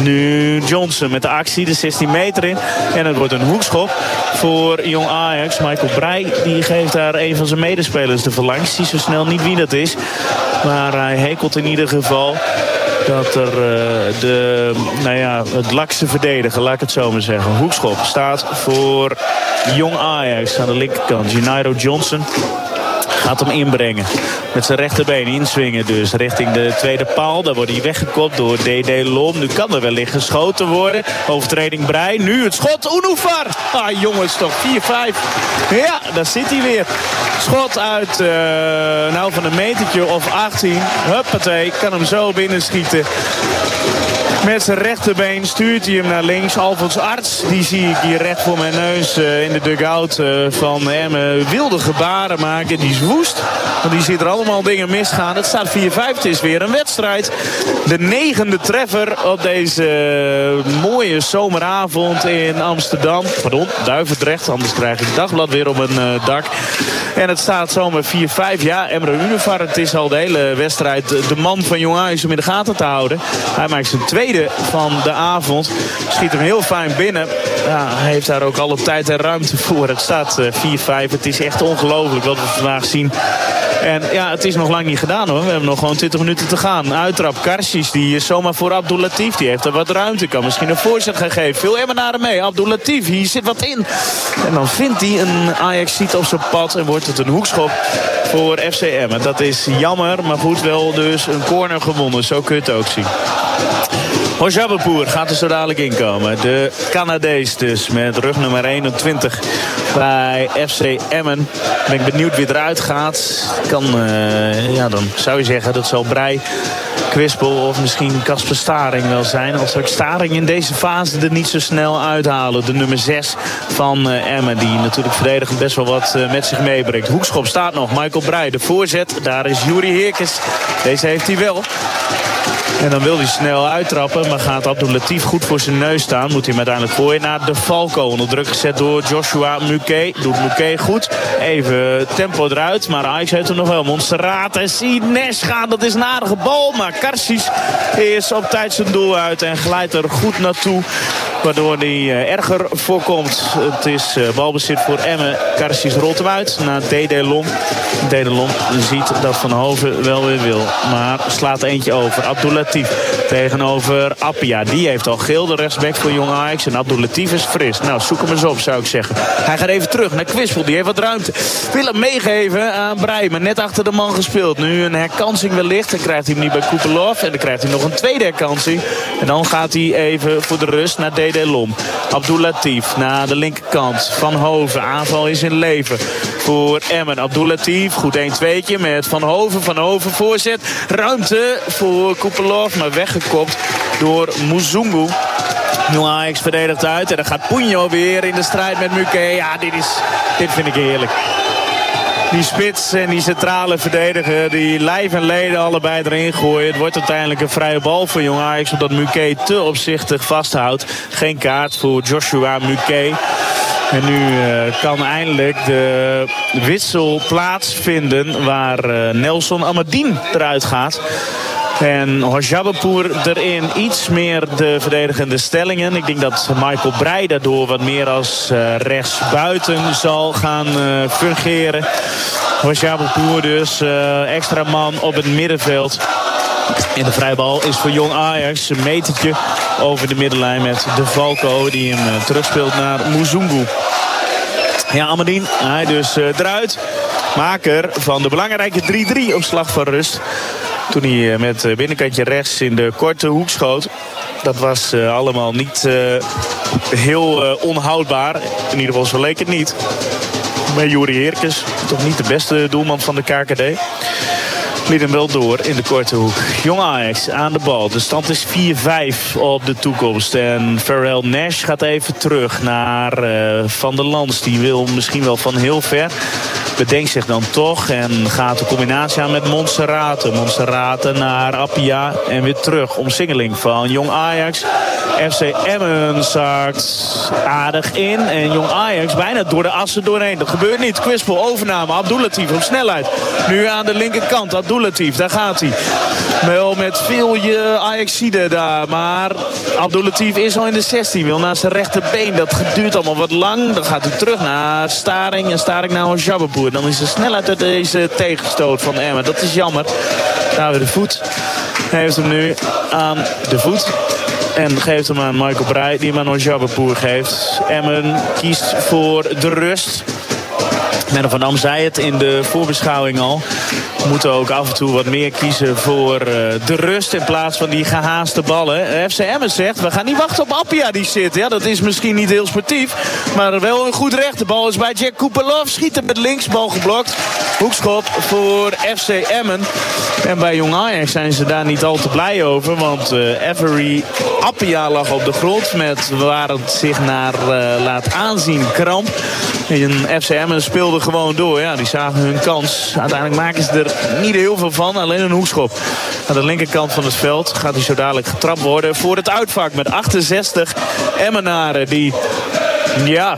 Nu Johnson met de actie. De zestien meter in. En het wordt een hoekschop voor Jong Ajax. Michael Breij die geeft daar een van zijn medespelers de verlangs. Zie zo snel niet wie dat is. Maar hij hekelt in ieder geval dat er uh, de, nou ja, het lakse verdedigen, laat ik het zo maar zeggen. Hoekschop staat voor Jong Ajax aan de linkerkant. Jairo Johnson gaat hem inbrengen. Met zijn rechterbeen inswingen dus richting de tweede paal. Daar wordt hij weggekopt door D D Lom. Nu kan er wellicht geschoten worden. Overtreding Breij. Nu het schot. Unufar. Ah jongens, toch vier vijf. Ja, daar zit hij weer. Schot uit uh, nou van een metertje of achttien. Huppatee, kan hem zo binnenschieten. Met zijn rechterbeen stuurt hij hem naar links. Alfons Arts, die zie ik hier recht voor mijn neus uh, in de dugout uh, van Emmen. Wilde gebaren maken, die is woest. Want die ziet er allemaal dingen misgaan. Het staat vier vijf, het is weer een wedstrijd. De negende treffer op deze uh, mooie zomeravond in Amsterdam. Pardon, Duivendrecht, anders krijg ik het dagblad weer op een uh, dak. En het staat zomaar vier vijf. Ja, Emre Unifar, het is al de hele wedstrijd de man van Jong Ajax om in de gaten te houden. Hij maakt zijn tweede van de avond. Schiet hem heel fijn binnen. Ja, hij heeft daar ook alle tijd en ruimte voor. Het staat uh, vier vijf. Het is echt ongelooflijk wat we vandaag zien. En ja, het is nog lang niet gedaan hoor. We hebben nog gewoon twintig minuten te gaan. Uittrap Karsis, die is zomaar voor Abdul Latif. Die heeft er wat ruimte. Kan misschien een voorzet gaan geven. Veel Emmenaren mee. Abdul Latif, hier zit wat in. En dan vindt hij een Ajax-ziet op zijn pad. En wordt het een hoekschop voor F C Emmen. Dat is jammer. Maar goed, wel dus een corner gewonnen. Zo kun je het ook zien. Hojaberpour gaat er zo dadelijk inkomen. De Canadees dus met rug nummer eenentwintig bij F C Emmen. Ben ik benieuwd wie eruit gaat. Kan, uh, ja, dan zou je zeggen dat zal Breij, Kwispel of misschien Kasper Staring wel zijn. Als ook Staring in deze fase er niet zo snel uithalen. De nummer zes van uh, Emmen die natuurlijk verdedigend best wel wat uh, met zich meebrengt. Hoekschop staat nog. Michael Breij, de voorzet. Daar is Juri Heerkens. Deze heeft hij wel. En dan wil hij snel uittrappen, maar gaat Abdul Latif goed voor zijn neus staan. Moet hij hem uiteindelijk gooien naar de Falco. Onder druk gezet door Joshua Mouquet. Doet Mouquet goed. Even tempo eruit, maar Ajax heeft hem nog wel. Monserrat en Nash gaan, dat is een aardige bal. Maar Karsis is op tijd zijn doel uit en glijdt er goed naartoe. Waardoor hij uh, erger voorkomt. Het is uh, balbezit voor Emmen. Karsis rolt hem uit naar D D Lom. D D Lom ziet dat Van Hoven wel weer wil. Maar slaat eentje over. Abdul Latif tegenover Appia. Die heeft al geel, de rechtsback voor Jong Ajax. En Abdul Latif is fris. Nou, zoek hem eens op, zou ik zeggen. Hij gaat even terug naar Kwispel. Die heeft wat ruimte. Wil hem meegeven aan Breij. Maar net achter de man gespeeld. Nu een herkansing wellicht. Dan krijgt hij hem niet bij Kupelov. En dan krijgt hij nog een tweede herkansing. En dan gaat hij even voor de rust naar D D Lom. Abdul Latif naar de linkerkant. Van Hoven. Aanval is in leven voor Emmen. Abdul Latif. Goed een tweetje met Van Hoven. Van Hoven voorzet. Ruimte voor Kupelov. Maar weggekopt door Muzungu. Jong Ajax verdedigt uit. En dan gaat Punjo weer in de strijd met Mouquet. Ja, dit, is, dit vind ik heerlijk. die spits en die centrale verdediger, die lijf en leden allebei erin gooien. Het wordt uiteindelijk een vrije bal voor Jong Ajax, omdat Muquet te opzichtig vasthoudt. Geen kaart voor Joshua Muquet. En nu uh, kan eindelijk de wissel plaatsvinden waar uh, Nelson Amadine eruit gaat. En Hojabapour erin, iets meer de verdedigende stellingen. Ik denk dat Michael Breij daardoor wat meer als uh, rechtsbuiten zal gaan uh, fungeren. Hojabapour dus, uh, extra man op het middenveld. En de vrijbal is voor Jong Ajax. Een metertje over de middenlijn met De Valco die hem uh, terugspeelt naar Muzungu. Ja, Amadine, hij dus uh, eruit. Maker van de belangrijke drie drie op slag van rust. Toen hij met binnenkantje rechts in de korte hoek schoot. Dat was uh, allemaal niet uh, heel uh, onhoudbaar. In ieder geval zo leek het niet. Maar Juri Herkes, toch niet de beste doelman van de K K D. Liet hem wel door in de korte hoek. Jong Ajax aan de bal. De stand is vier vijf op de toekomst. En Pharrell Nash gaat even terug naar uh, Van der Lans. Die wil misschien wel van heel ver. Bedenkt zich dan toch en gaat de combinatie aan met Monserrate. Monserrate naar Appia en weer terug. Omsingeling van Jong Ajax. F C Emmen zakt aardig in. En Jong Ajax bijna door de assen doorheen. Dat gebeurt niet. Quispel, overname. Abdoulatif op snelheid. Nu aan de linkerkant. Abdoulatif, daar gaat hij. Wel met veel Ajaxide daar. Maar Abdoulatif is al in de zestien. Wil naar zijn rechterbeen. Dat duurt allemaal wat lang. Dan gaat hij terug naar Staring. En Staring naar Hojabapour. Dan is de snelheid uit deze tegenstoot van Emmen. Dat is jammer. Daar weer de voet. Hij heeft hem nu aan de voet. En geeft hem aan Michael Breij, die hem aan Hojabapour geeft. Emmen kiest voor de rust. Menno van Dam zei het in de voorbeschouwing al. We moeten ook af en toe wat meer kiezen voor uh, de rust in plaats van die gehaaste ballen. F C Emmen zegt, we gaan niet wachten op Appia die zit. Ja, dat is misschien niet heel sportief, maar wel een goed recht. De bal is bij Jack Kupelov. Schiet hem met links, bal geblokt. Hoekschop voor F C Emmen. En bij Jong Ajax zijn ze daar niet al te blij over. Want uh, Avery Appia lag op de grond met waar het zich naar uh, laat aanzien kramp. En F C Emmen speelde gewoon door. Ja, die zagen hun kans. Uiteindelijk maken ze er niet heel veel van. Alleen een hoekschop. Aan de linkerkant van het veld gaat hij zo dadelijk getrapt worden voor het uitvak met achtenzestig Emmenaren die, ja,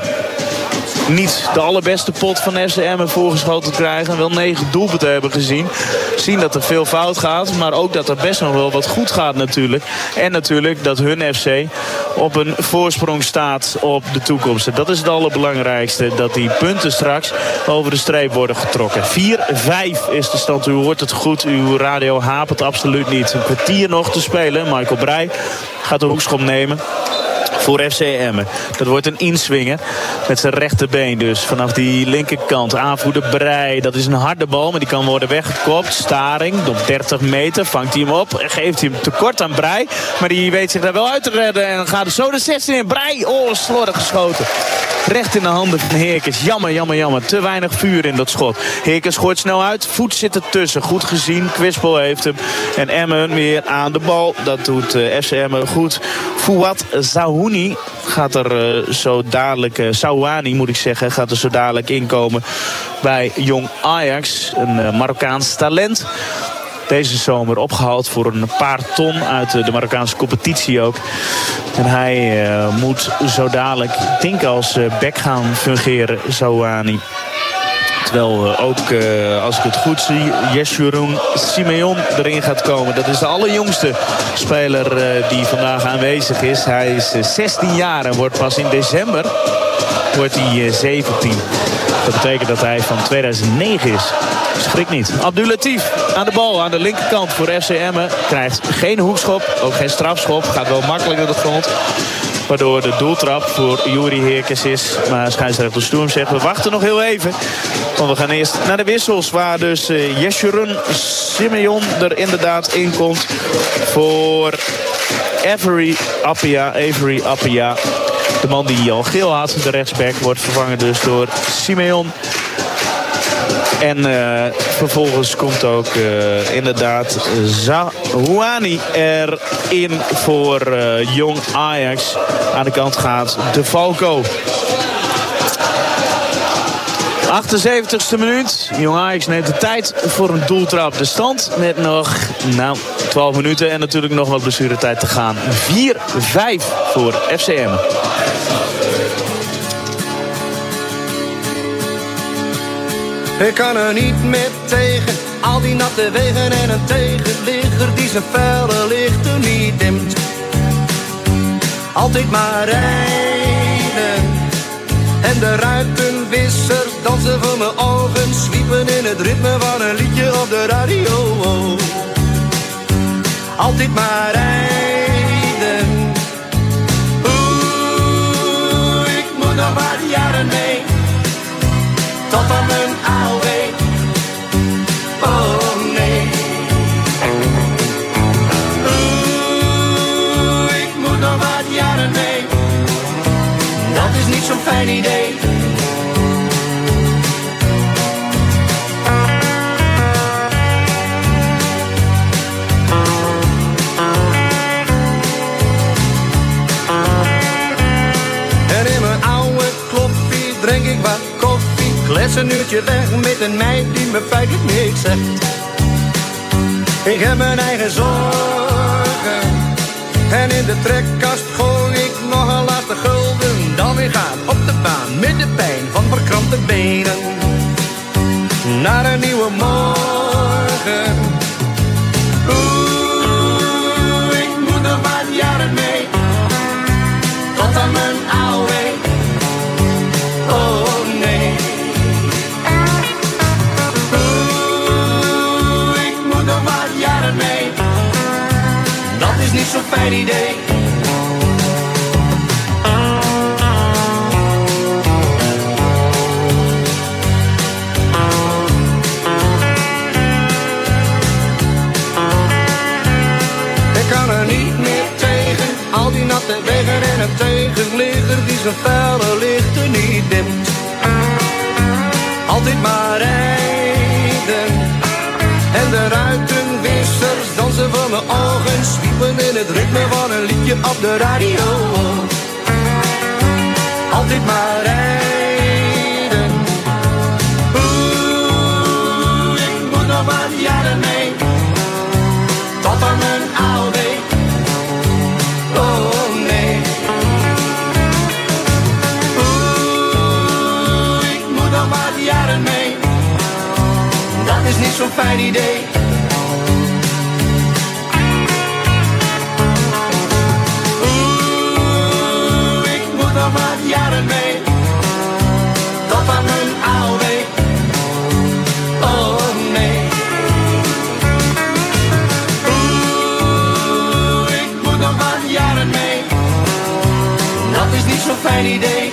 niet de allerbeste pot van F C Emmen voorgeschoten krijgen. Wel negen doelpunten hebben gezien. Zien dat er veel fout gaat. Maar ook dat er best nog wel wat goed gaat natuurlijk. En natuurlijk dat hun F C op een voorsprong staat op de toekomst. Dat is het allerbelangrijkste. Dat die punten straks over de streep worden getrokken. vier vijf is de stand. U hoort het goed. Uw radio hapert absoluut niet. Een kwartier nog te spelen. Michael Breij gaat de hoekschop nemen voor F C Emmen. Dat wordt een inswinger met zijn rechterbeen dus. Vanaf die linkerkant. Aanvoerder Breij. Dat is een harde bal, maar die kan worden weggekopt. Staring op dertig meter. Vangt hij hem op en geeft hij hem tekort aan Breij. Maar die weet zich daar wel uit te redden. En dan gaat er zo de zestien in. Breij, oh, slordig geschoten. Recht in de handen van Heerkens. Jammer, jammer, jammer. Te weinig vuur in dat schot. Heerkens gooit snel uit. Voet zit ertussen. Goed gezien. Quispel heeft hem. En Emmen weer aan de bal. Dat doet uh, F C Emmen goed. Fouad Zahouni gaat er uh, zo dadelijk... Uh, Sawani moet ik zeggen. Gaat er zo dadelijk inkomen bij Jong Ajax. Een uh, Marokkaans talent. Deze zomer opgehaald voor een paar ton uit de Marokkaanse competitie ook. En hij uh, moet zo dadelijk, ik denk als uh, back gaan fungeren, Zawani. Terwijl uh, ook, uh, als ik het goed zie, Yeshurun Simeon erin gaat komen. Dat is de allerjongste speler uh, die vandaag aanwezig is. Hij is uh, zestien jaar en wordt pas in december wordt hij uh, zeventien. Dat betekent dat hij van tweeduizend negen is. Schrik niet. Abdoulatif aan de bal aan de linkerkant voor F C Emmen. Krijgt geen hoekschop, ook geen strafschop. Gaat wel makkelijk naar de grond. Waardoor de doeltrap voor Juri Heerkens is. Maar scheidsrechter Stoem zegt, we wachten nog heel even. Want we gaan eerst naar de wissels. Waar dus uh, Yeshurun Simeon er inderdaad in komt. Voor Avery Appia. Avery Appia. De man die al geel had, de rechtsback, wordt vervangen dus door Simeon. En uh, vervolgens komt ook uh, inderdaad Zahouni erin voor uh, Jong Ajax. Aan de kant gaat De Valco. achtenzeventigste minuut. Jong Ajax neemt de tijd voor een doeltrap. De stand met nog nou, twaalf minuten en natuurlijk nog wat blessuretijd te gaan. vier vijf voor F C Emmen. Ik kan er niet meer tegen, al die natte wegen en een tegenligger die zijn felle lichten niet dimt. Altijd maar rijden en de ruitenwissers dansen voor mijn ogen, zwiepen in het ritme van een liedje op de radio. Altijd maar rijden. Oeh, ik moet nog wat jaren mee, tot aan mijn A O W. Oh nee. Oeh, ik moet nog wat jaren mee. Dat is niet zo'n fijn idee. En in mijn oude kloppie drink ik wat koffie. Klets een uurtje weg met een meid die me feitelijk niks zegt. Ik heb mijn eigen zorgen en in de trekkast gooi ik nog een laatste gulden. Dan weer gaan op de baan met de pijn van verkrampte benen. Naar een nieuwe morgen. Oeh, ik moet nog wat jaren mee, tot aan mijn A O W. Oh nee. Oeh, ik moet nog wat jaren mee. Dat is niet zo'n fijn idee. Ik kan er niet meer tegen, al die natte wegen en een tegenligger die zijn felle lichten niet dimt. Altijd maar rijden en de ruitenwissers dansen voor mijn ogen, zwiepen in het ritme van een liedje op de radio. Altijd maar rijden. Oeh, ik moet nog wat jaren mee, tot aan mijn A O W. Oh nee. Oeh, ik moet nog wat jaren mee. Dat is niet zo'n fijn idee. Oeh, ik moet nog wat jaren mee, tot aan mijn A O W. Oh nee. Oeh, ik moet nog wat jaren mee. Dat is niet zo'n fijn idee.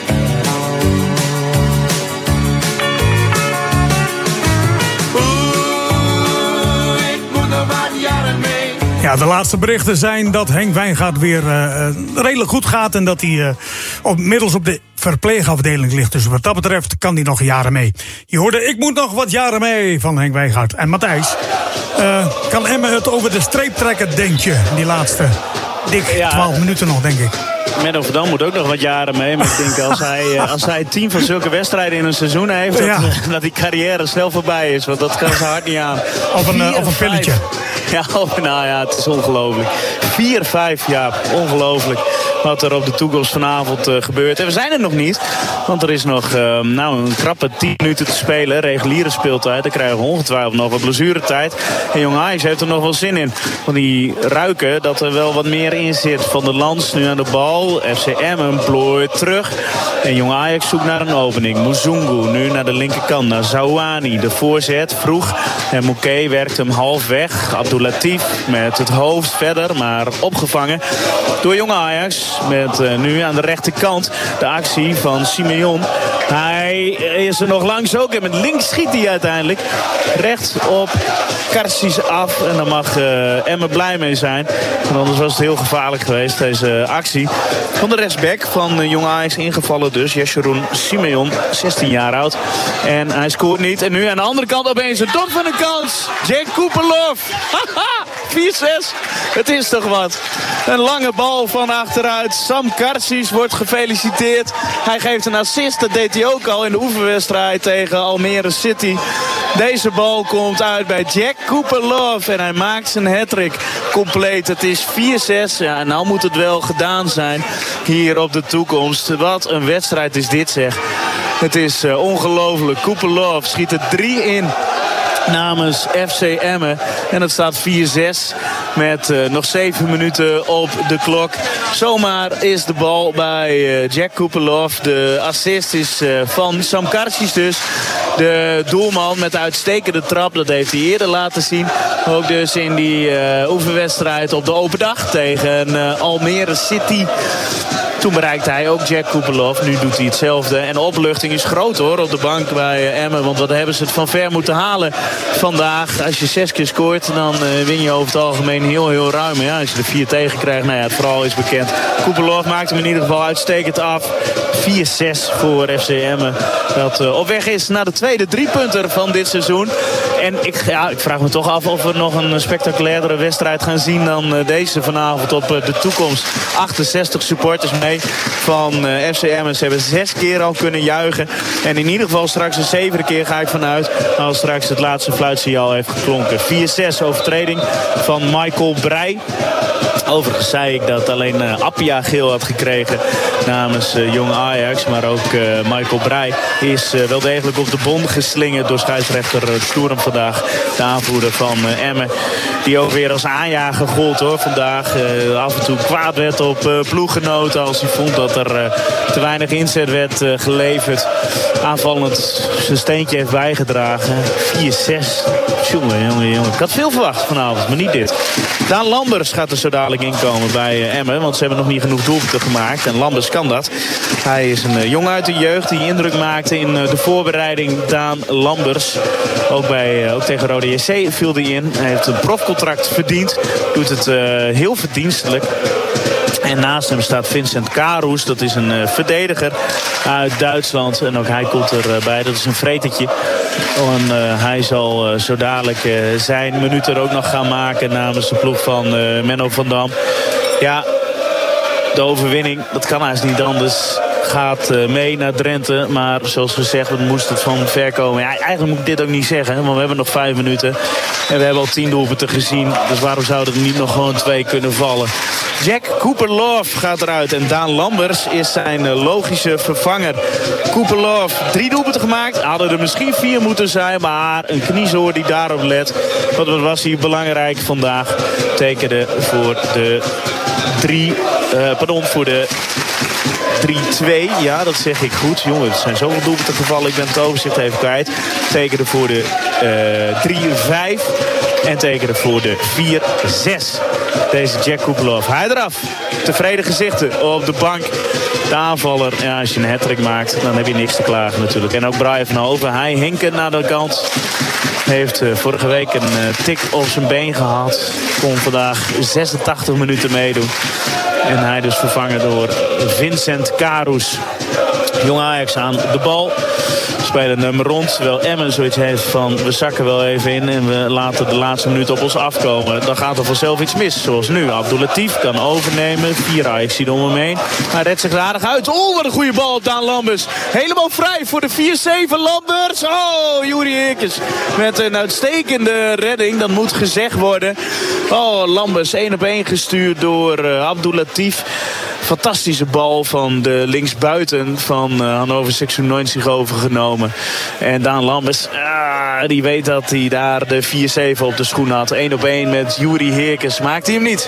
Ja, de laatste berichten zijn dat Henk Wijngaard weer uh, redelijk goed gaat en dat hij uh, op, middels op de verpleegafdeling ligt. Dus wat dat betreft kan hij nog jaren mee. Je hoorde, ik moet nog wat jaren mee van Henk Wijngaard. En Matthijs, uh, kan Emmen het over de streep trekken, denk je? Die laatste dik twaalf ja, minuten nog, denk ik. Menno Verdam moet ook nog wat jaren mee. Maar ik denk als hij, als hij tien van zulke wedstrijden in een seizoen heeft, dat, ja. dat die carrière snel voorbij is. Want dat kan zijn hart niet aan. Of een, Vier, of een pilletje. Ja, of, nou ja, het is ongelooflijk. vier vijf, ja, ongelooflijk wat er op de toekomst vanavond uh, gebeurt. En we zijn er nog niet, want er is nog uh, nou, een krappe tien minuten te spelen. Reguliere speeltijd, dan krijgen we ongetwijfeld nog wat blessuretijd. En Jong Ajax heeft er nog wel zin in. Want die ruiken dat er wel wat meer in zit. Van der Lans nu aan de bal. F C Emmen plooit terug. En Jong Ajax zoekt naar een opening. Muzungu nu naar de linkerkant. Naar Zawani. De voorzet vroeg. En Mouquet werkt hem half weg. Abdoulatif met het hoofd verder. Maar opgevangen door Jong Ajax. Met uh, nu aan de rechterkant de actie van Simeon. Hij is er nog langs ook. En met links schiet hij uiteindelijk. Recht op Karsis af. En daar mag uh, Emmen blij mee zijn. Want anders was het heel gevaarlijk geweest, deze actie. Van de rechtsback van uh, Jong Ajax ingevallen dus. Jesjeroen Simeon, zestien jaar oud. En hij scoort niet. En nu aan de andere kant opeens een top van de kans. Jack Koeperlof. Haha! vier zes. Het is toch wat. Een lange bal van achteruit. Sam Karsies wordt gefeliciteerd. Hij geeft een assist. Dat deed hij ook al in de oefenwedstrijd tegen Almere City. Deze bal komt uit bij Jack Cooper-Love. En hij maakt zijn hat-trick compleet. Het is vier zes. Ja, en nou moet het wel gedaan zijn hier op de toekomst. Wat een wedstrijd is dit, zeg. Het is uh, ongelooflijk. Cooper-Love schiet er drie in namens F C Emmen. En het staat vier zes met uh, nog zeven minuten op de klok. Zomaar is de bal bij uh, Jack Cooper-Love. De assist is uh, van Sam Karsies dus. De doelman met de uitstekende trap. Dat heeft hij eerder laten zien. Ook dus in die uh, oefenwedstrijd op de open dag tegen uh, Almere City. Toen bereikte hij ook Jack Cooper-Love. Nu doet hij hetzelfde. En de opluchting is groot hoor op de bank bij Emmen. Want wat hebben ze het van ver moeten halen vandaag. Als je zes keer scoort, dan uh, win je over het algemeen heel heel ruim. Ja, als je er vier tegen krijgt, nou ja, het verhaal is bekend. Cooper-Love maakt hem in ieder geval uitstekend af. vier zes voor F C Emmen. Dat uh, op weg is naar de tweede driepunter van dit seizoen. En ik, ja, ik vraag me toch af of we nog een spectaculairdere wedstrijd gaan zien dan uh, deze vanavond op uh, de toekomst. achtenzestig supporters mee van uh, F C Emmen. Ze hebben zes keer al kunnen juichen. En in ieder geval straks een zevende keer ga ik vanuit. Als straks het laatste fluitsignaal heeft geklonken. vier zes overtreding van Michael Breij. Overigens zei ik dat alleen uh, Appia geel had gekregen namens uh, Jong Ajax. Maar ook uh, Michael Breij is uh, wel degelijk op de bon geslingerd door scheidsrechter uh, Stoerm vandaag. De aanvoerder van uh, Emmen. Die ook weer als aanjager gold hoor vandaag. Uh, af en toe kwaad werd op uh, ploeggenoten als hij vond dat er uh, te weinig inzet werd uh, geleverd. Aanvallend zijn steentje heeft bijgedragen. vier zes. Jongen, jongen, jongen. Ik had veel verwacht vanavond, maar niet dit. Daan Lambers gaat er zo dadelijk inkomen bij uh, Emmen. Want ze hebben nog niet genoeg doelpunten gemaakt. En Lambers kan dat. Hij is een uh, jongen uit de jeugd die indruk maakte in uh, de voorbereiding. Daan Lambers. Ook, bij, uh, ook tegen Rode J C viel hij in. Hij heeft een profcontract verdiend. Doet het uh, heel verdienstelijk. En naast hem staat Vincent Karoes. Dat is een uh, verdediger uit Duitsland. En ook hij komt erbij. Uh, dat is een vretertje. En uh, hij zal uh, zo dadelijk uh, zijn minuten er ook nog gaan maken namens de ploeg van uh, Menno van Dam. Ja, de overwinning, dat kan haast niet anders. Gaat uh, mee naar Drenthe. Maar zoals gezegd, we moesten het van ver komen. Ja, eigenlijk moet ik dit ook niet zeggen. Want we hebben nog vijf minuten. En we hebben al tien doelpunten gezien. Dus waarom zouden er niet nog gewoon twee kunnen vallen? Jack Cooper-Love gaat eruit. En Daan Lambers is zijn uh, logische vervanger. Cooper-Love, drie doelpunten gemaakt. Hadden er misschien vier moeten zijn. Maar een kniezoor die daarop let. Wat was hij belangrijk vandaag. Tekende voor de drie... Uh, pardon, voor de... drie twee, ja, dat zeg ik goed. Jongen, het zijn zoveel doelpunten gevallen. Ik ben het overzicht even kwijt. Tekende voor de uh, drie vijf. En tekende voor de vier zes. Deze Jack Cooper-Love. Hij eraf. Tevreden gezichten op de bank. De aanvaller, ja, als je een hat-trick maakt, dan heb je niks te klagen natuurlijk. En ook Brian van Hoven. Hij hinken naar de kant. Heeft uh, vorige week een uh, tik op zijn been gehad. Kon vandaag zesentachtig minuten meedoen. En hij dus vervangen door Vincent Karoes. Jong Ajax aan de bal. Spelen hem rond. Terwijl Emmen zoiets heeft van we zakken wel even in. En we laten de laatste minuut op ons afkomen. Dan gaat er vanzelf iets mis. Zoals nu. Abdul Latif kan overnemen. Vier Ajax zien om hem heen. Hij redt zich aardig uit. Oh, wat een goede bal op Daan Lambers. Helemaal vrij voor de vier zeven Lambers. Oh, Juri Heerkens. Met een uitstekende redding. Dat moet gezegd worden. Oh, Lambers één op één gestuurd door uh, Abdul Latif. Fantastische bal van de linksbuiten van uh, Hannover zesennegentig overgenomen. En Daan Lambers, ah, die weet dat hij daar de vier zeven op de schoen had. één op één met Juri Heerkens. Maakt hij hem niet.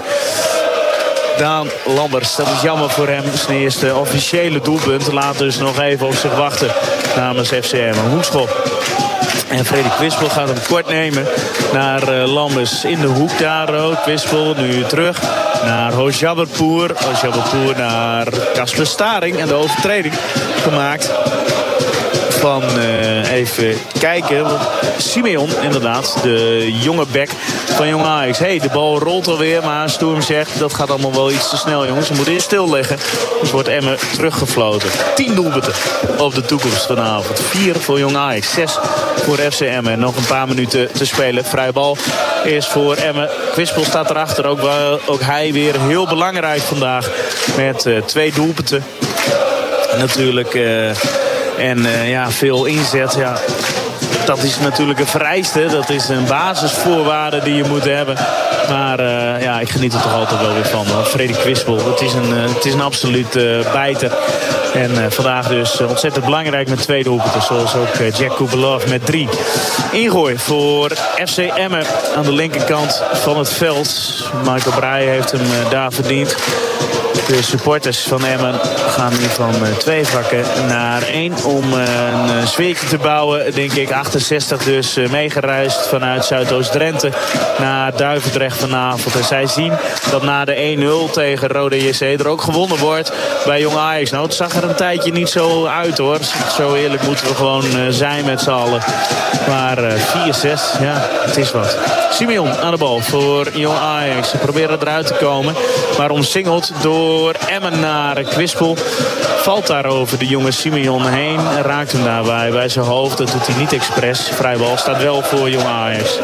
Daan Lambers, dat is jammer voor hem. Zijn eerste officiële doelpunt. Laat dus nog even op zich wachten namens F C Emmen. Hoekschop. En Freddy Kwispel gaat hem kort nemen naar uh, Lambers in de hoek daar ook. Kwispel nu terug naar Hojaberpoer. Hojaberpoer naar Kasper Staring. En de overtreding gemaakt van uh, even kijken. Simeon, inderdaad, de jonge back van Jong Ajax. Hey, de bal rolt alweer, maar Sturm zegt dat gaat allemaal wel iets te snel, jongens. Ze moeten eerst stilleggen. Dus wordt Emmen teruggefloten. Tien doelpunten op de toekomst vanavond. Vier voor Jong Ajax, zes voor F C Emmen. Nog een paar minuten te spelen. Vrije bal is voor Emmen. Kwispel staat erachter. Ook, ook hij weer heel belangrijk vandaag. Met uh, twee doelpunten. Natuurlijk. Uh, en uh, ja, veel inzet. Ja. Dat is natuurlijk een vereiste. Dat is een basisvoorwaarde die je moet hebben. Maar uh, ja, ik geniet er toch altijd wel weer van. Freddy Kwispel, het is een, uh, het is een absoluut uh, bijter. En uh, vandaag dus uh, ontzettend belangrijk met twee doelpunten. Zoals ook uh, Jack Kubalov met drie. Ingooi voor F C Emmen aan de linkerkant van het veld. Michael Breij heeft hem uh, daar verdiend. De supporters van Emmen gaan nu van uh, twee vakken naar één om uh, een uh, sfeertje te bouwen. Denk ik achtenzestig dus uh, meegereisd vanuit Zuidoost-Drenthe naar Duivendrecht vanavond. En zij zien dat na de één nul tegen Roda J C er ook gewonnen wordt bij Jong Ajax. Nou, het zag er een tijdje niet zo uit, hoor. Zo eerlijk moeten we gewoon uh, zijn met z'n allen. Maar uh, vier zes, ja, het is wat. Simeon aan de bal voor Jong Ajax. Ze proberen eruit te komen, maar omsingeld door Emmen naar Kwispel. Valt daar over de jonge Simeon heen. Raakt hem daarbij bij zijn hoofd. Dat doet hij niet expres. Vrijbal staat wel voor Jong Ajax.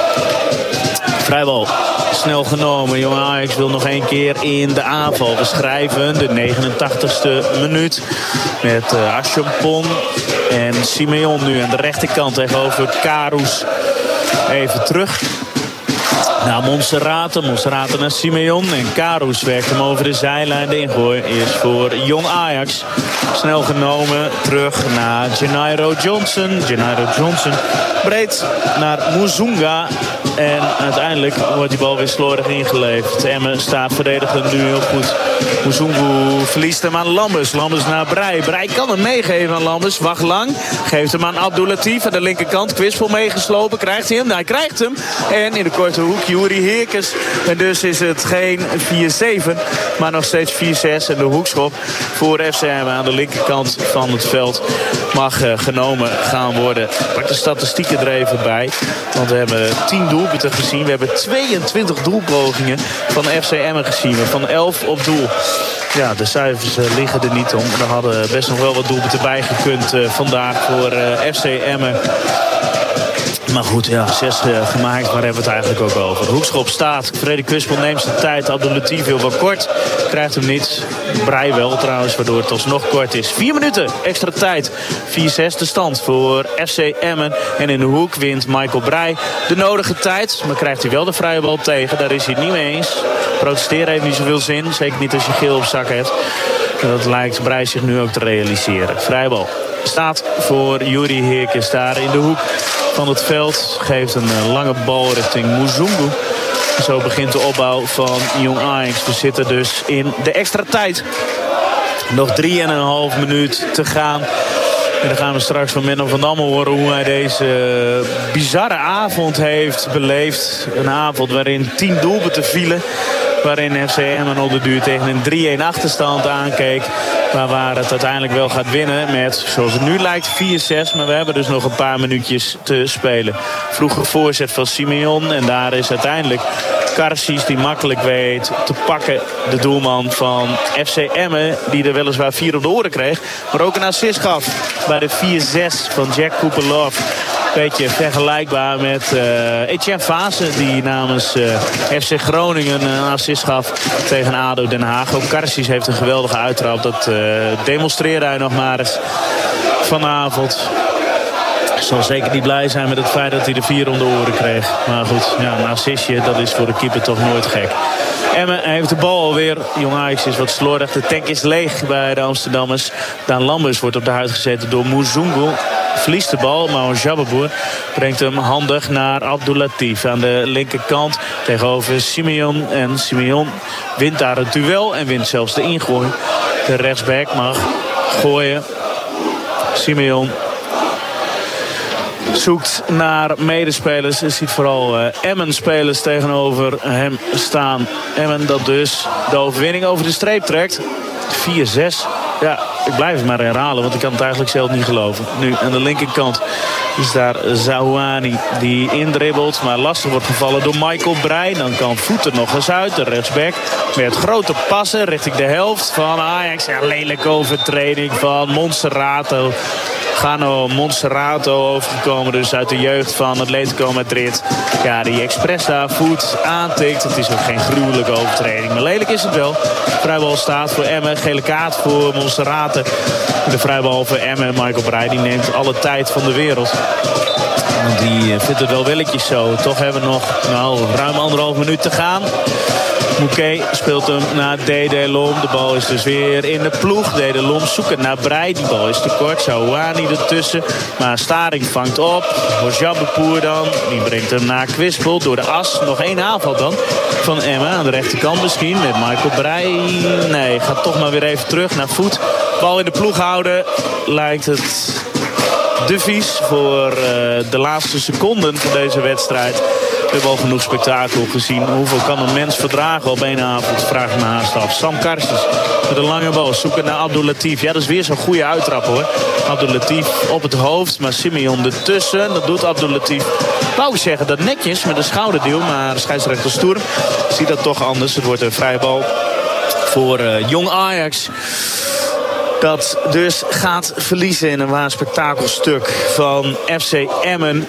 Vrijbal. Snel genomen. Jong Ajax wil nog één keer in de aanval. We schrijven de negenentachtigste minuut. Met uh, Aschampon en Simeon nu aan de rechterkant tegenover Karus. Even terug. Nou, Monserrate, Monserrate naar Simeon. En Karus werkt hem over de zijlijn. De ingooi is voor Jong Ajax. Snel genomen, terug naar Gennaro Johnson. Gennaro Johnson breed naar Muzunga. En uiteindelijk wordt die bal weer slordig ingeleverd. Emmen staat verdedigend nu heel goed. Muzungu verliest hem aan Lambers. Lambers naar Breij. Breij kan hem meegeven aan Lambers. Wacht lang. Geeft hem aan Abdoulatif aan de linkerkant. Kwispel meegeslopen. Krijgt hij hem? Nou, hij krijgt hem. En in de korte hoek Juri Heerkens. En dus is het geen vier zeven. Maar nog steeds vier zes. En de hoekschop voor F C Emmen aan de linkerkant van het veld mag uh, genomen gaan worden. Pak de statistieken er even bij. Want we hebben tien doelpunten gezien. We hebben tweeëntwintig doelpogingen van F C Emmen gezien. Van elf op doel. Ja, de cijfers uh, liggen er niet om. Er hadden best nog wel wat doelpunten bij gekund uh, vandaag voor uh, F C Emmen. Maar goed, ja, zes uh, gemaakt, waar hebben we het eigenlijk ook over. De hoekschop staat. Freddy Kwispel neemt zijn tijd. Abdoulatif heel wat kort. Krijgt hem niet. Breij wel trouwens, waardoor het alsnog kort is. Vier minuten extra tijd. vier zes de stand voor F C Emmen. En in de hoek wint Michael Breij de nodige tijd. Maar krijgt hij wel de vrije bal tegen. Daar is hij het niet mee eens. Protesteren heeft niet zoveel zin. Zeker niet als je geel op zak hebt. Dat lijkt Breij zich nu ook te realiseren. Vrije bal staat voor Juri Heerkens daar in de hoek van het veld. Geeft een lange bal richting Muzungu. Zo begint de opbouw van Jong Ajax. We zitten dus in de extra tijd. Nog drie en een half minuut te gaan. En dan gaan we straks van Menno van Damme horen hoe hij deze bizarre avond heeft beleefd. Een avond waarin tien doelpunten vielen. Waarin F C Emmen op de duur tegen een drie-een achterstand aankeek. Maar waar het uiteindelijk wel gaat winnen met, zoals het nu lijkt, vier zes. Maar we hebben dus nog een paar minuutjes te spelen. Vroege voorzet van Simeon. En daar is uiteindelijk Karsies die makkelijk weet te pakken. De doelman van F C Emmen. Die er weliswaar vier op de oren kreeg. Maar ook een assist gaf bij de vier zes van Jack Kubalov. Beetje vergelijkbaar met uh, Etienne Vaassen, die namens uh, F C Groningen een assist gaf tegen ADO Den Haag. Ook Karsies heeft een geweldige uittrap. Dat uh, demonstreerde hij nog maar eens vanavond. Zal zeker niet blij zijn met het feit dat hij de vier om de oren kreeg. Maar goed, ja, een assistje, dat is voor de keeper toch nooit gek. Emmen heeft de bal alweer. Jong Ajax is wat slordig. De tank is leeg bij de Amsterdammers. Daan Lambers wordt op de huid gezeten door Muzungu. Verliest de bal, maar Jababoer brengt hem handig naar Abdoulatif aan de linkerkant tegenover Simeon. En Simeon wint daar het duel en wint zelfs de ingooi. De rechtsback mag gooien. Simeon zoekt naar medespelers. Je ziet vooral uh, Emmen-spelers tegenover hem staan. Emmen dat dus de overwinning over de streep trekt. vier zes ja, ik blijf het maar herhalen, want ik kan het eigenlijk zelf niet geloven. Nu aan de linkerkant is daar Zaouani die indribbelt, maar lastig wordt gevallen door Michael Breij. Dan kan Voeten nog eens uit, de rechtsback. Met grote passen richting de helft van Ajax. Ja, lelijke overtreding van Monserrato. Gano Monserrato overgekomen, dus uit de jeugd van Atletico Madrid. Ja, die expres daar voet aantikt. Het is ook geen gruwelijke overtreding, maar lelijk is het wel. Vrijbal staat voor Emmen, gele kaart voor Monserrato. De vrijbal voor Emmen, Michael Breij, die neemt alle tijd van de wereld. Want die vindt het wel welletjes zo. Toch hebben we nog nou, ruim anderhalf minuut te gaan. Mouquet speelt hem naar Dede Lom. De bal is dus weer in de ploeg. Dede Lom zoekt het naar Breij. Die bal is te kort. Zaouani ertussen. Maar Staring vangt op. Hojabepoer dan. Die brengt hem naar Kwispel. Door de as. Nog één aanval dan. Van Emmen. Aan de rechterkant misschien. Met Michael Breij. Nee, gaat toch maar weer even terug naar Voet. Bal in de ploeg houden. Lijkt het De Vries voor uh, de laatste seconden van deze wedstrijd. We hebben al genoeg spektakel gezien. Hoeveel kan een mens verdragen op één avond? Vraag ik me haast af. Sam Karstens met een lange bal. Zoeken naar Abdul Latif. Ja, dat is weer zo'n goede uittrap hoor. Abdul Latif op het hoofd. Maar Simeon ertussen. Dat doet Abdul Latif. Wou ik zeggen dat netjes met een schouderduw. Maar scheidsrechter Stoer ziet dat toch anders. Het wordt een vrije bal voor uh, Jong Ajax. Dat dus gaat verliezen in een waar spektakelstuk van F C Emmen.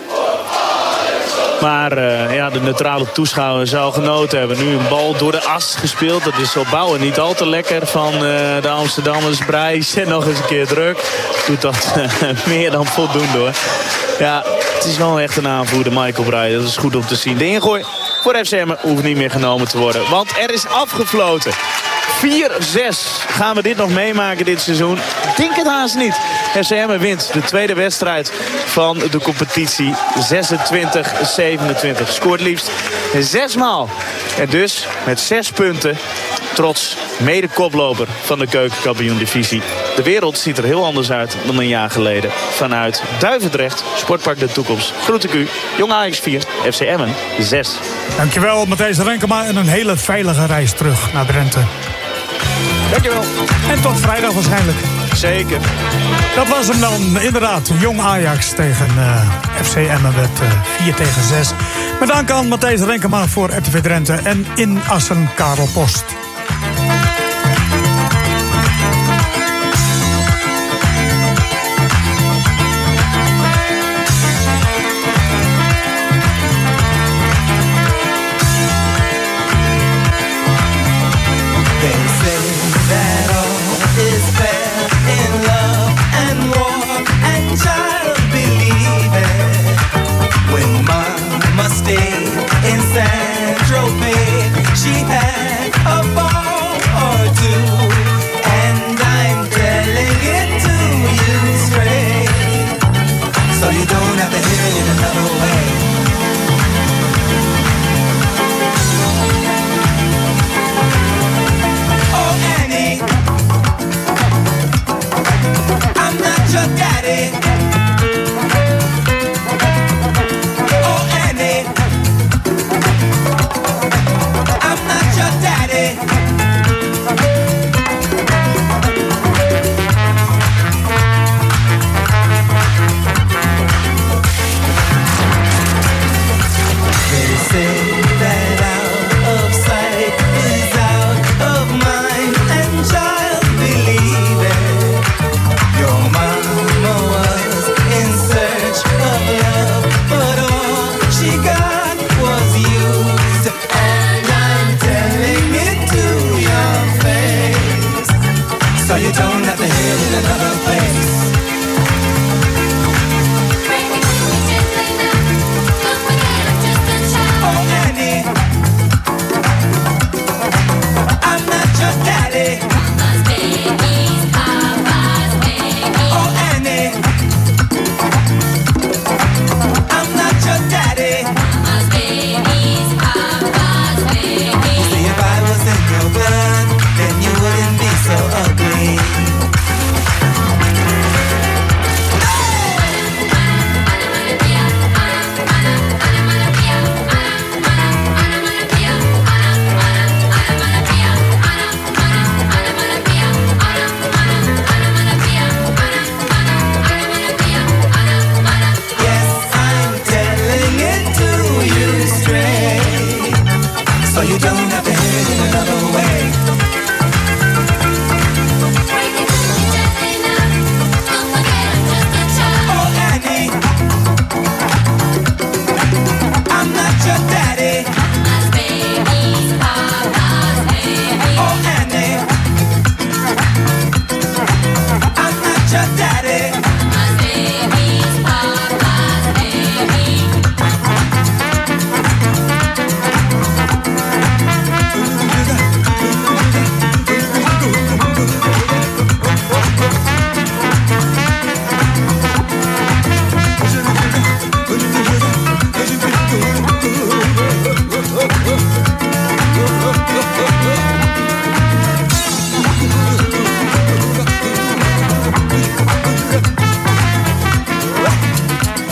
Maar uh, ja, de neutrale toeschouwer zou genoten hebben. Nu een bal door de as gespeeld. Dat is op bouwen niet al te lekker van uh, de Amsterdammers. Breij zet nog eens een keer druk. Doet dat uh, meer dan voldoende hoor. Ja, het is wel echt een aanvoerder, Michael Breij. Dat is goed om te zien. De ingooi voor F C Emmen hoeft niet meer genomen te worden. Want er is afgefloten. vier zes gaan we dit nog meemaken dit seizoen? Ik denk het haast niet. F C Emmen wint de tweede wedstrijd van de competitie. zesentwintig zevenentwintig. Scoort liefst zesmaal. En dus met zes punten trots mede koploper van de keukenkampioen-divisie. De wereld ziet er heel anders uit dan een jaar geleden. Vanuit Duivendrecht, Sportpark de Toekomst. Groet ik u, Jong Ajax vier, F C Emmen zes. Dankjewel Matthijs Renkema en een hele veilige reis terug naar Drenthe. Dankjewel. En tot vrijdag waarschijnlijk. Zeker. Dat was hem dan inderdaad. Jong Ajax tegen uh, F C Emmen met uh, vier tegen zes. Met dank aan Matthijs Renkema voor R T V Drenthe en in Assen Karel Post. In Saint-Tropez, she had a ball or two, and I'm telling it to you straight, so you don't have to hear it in another way.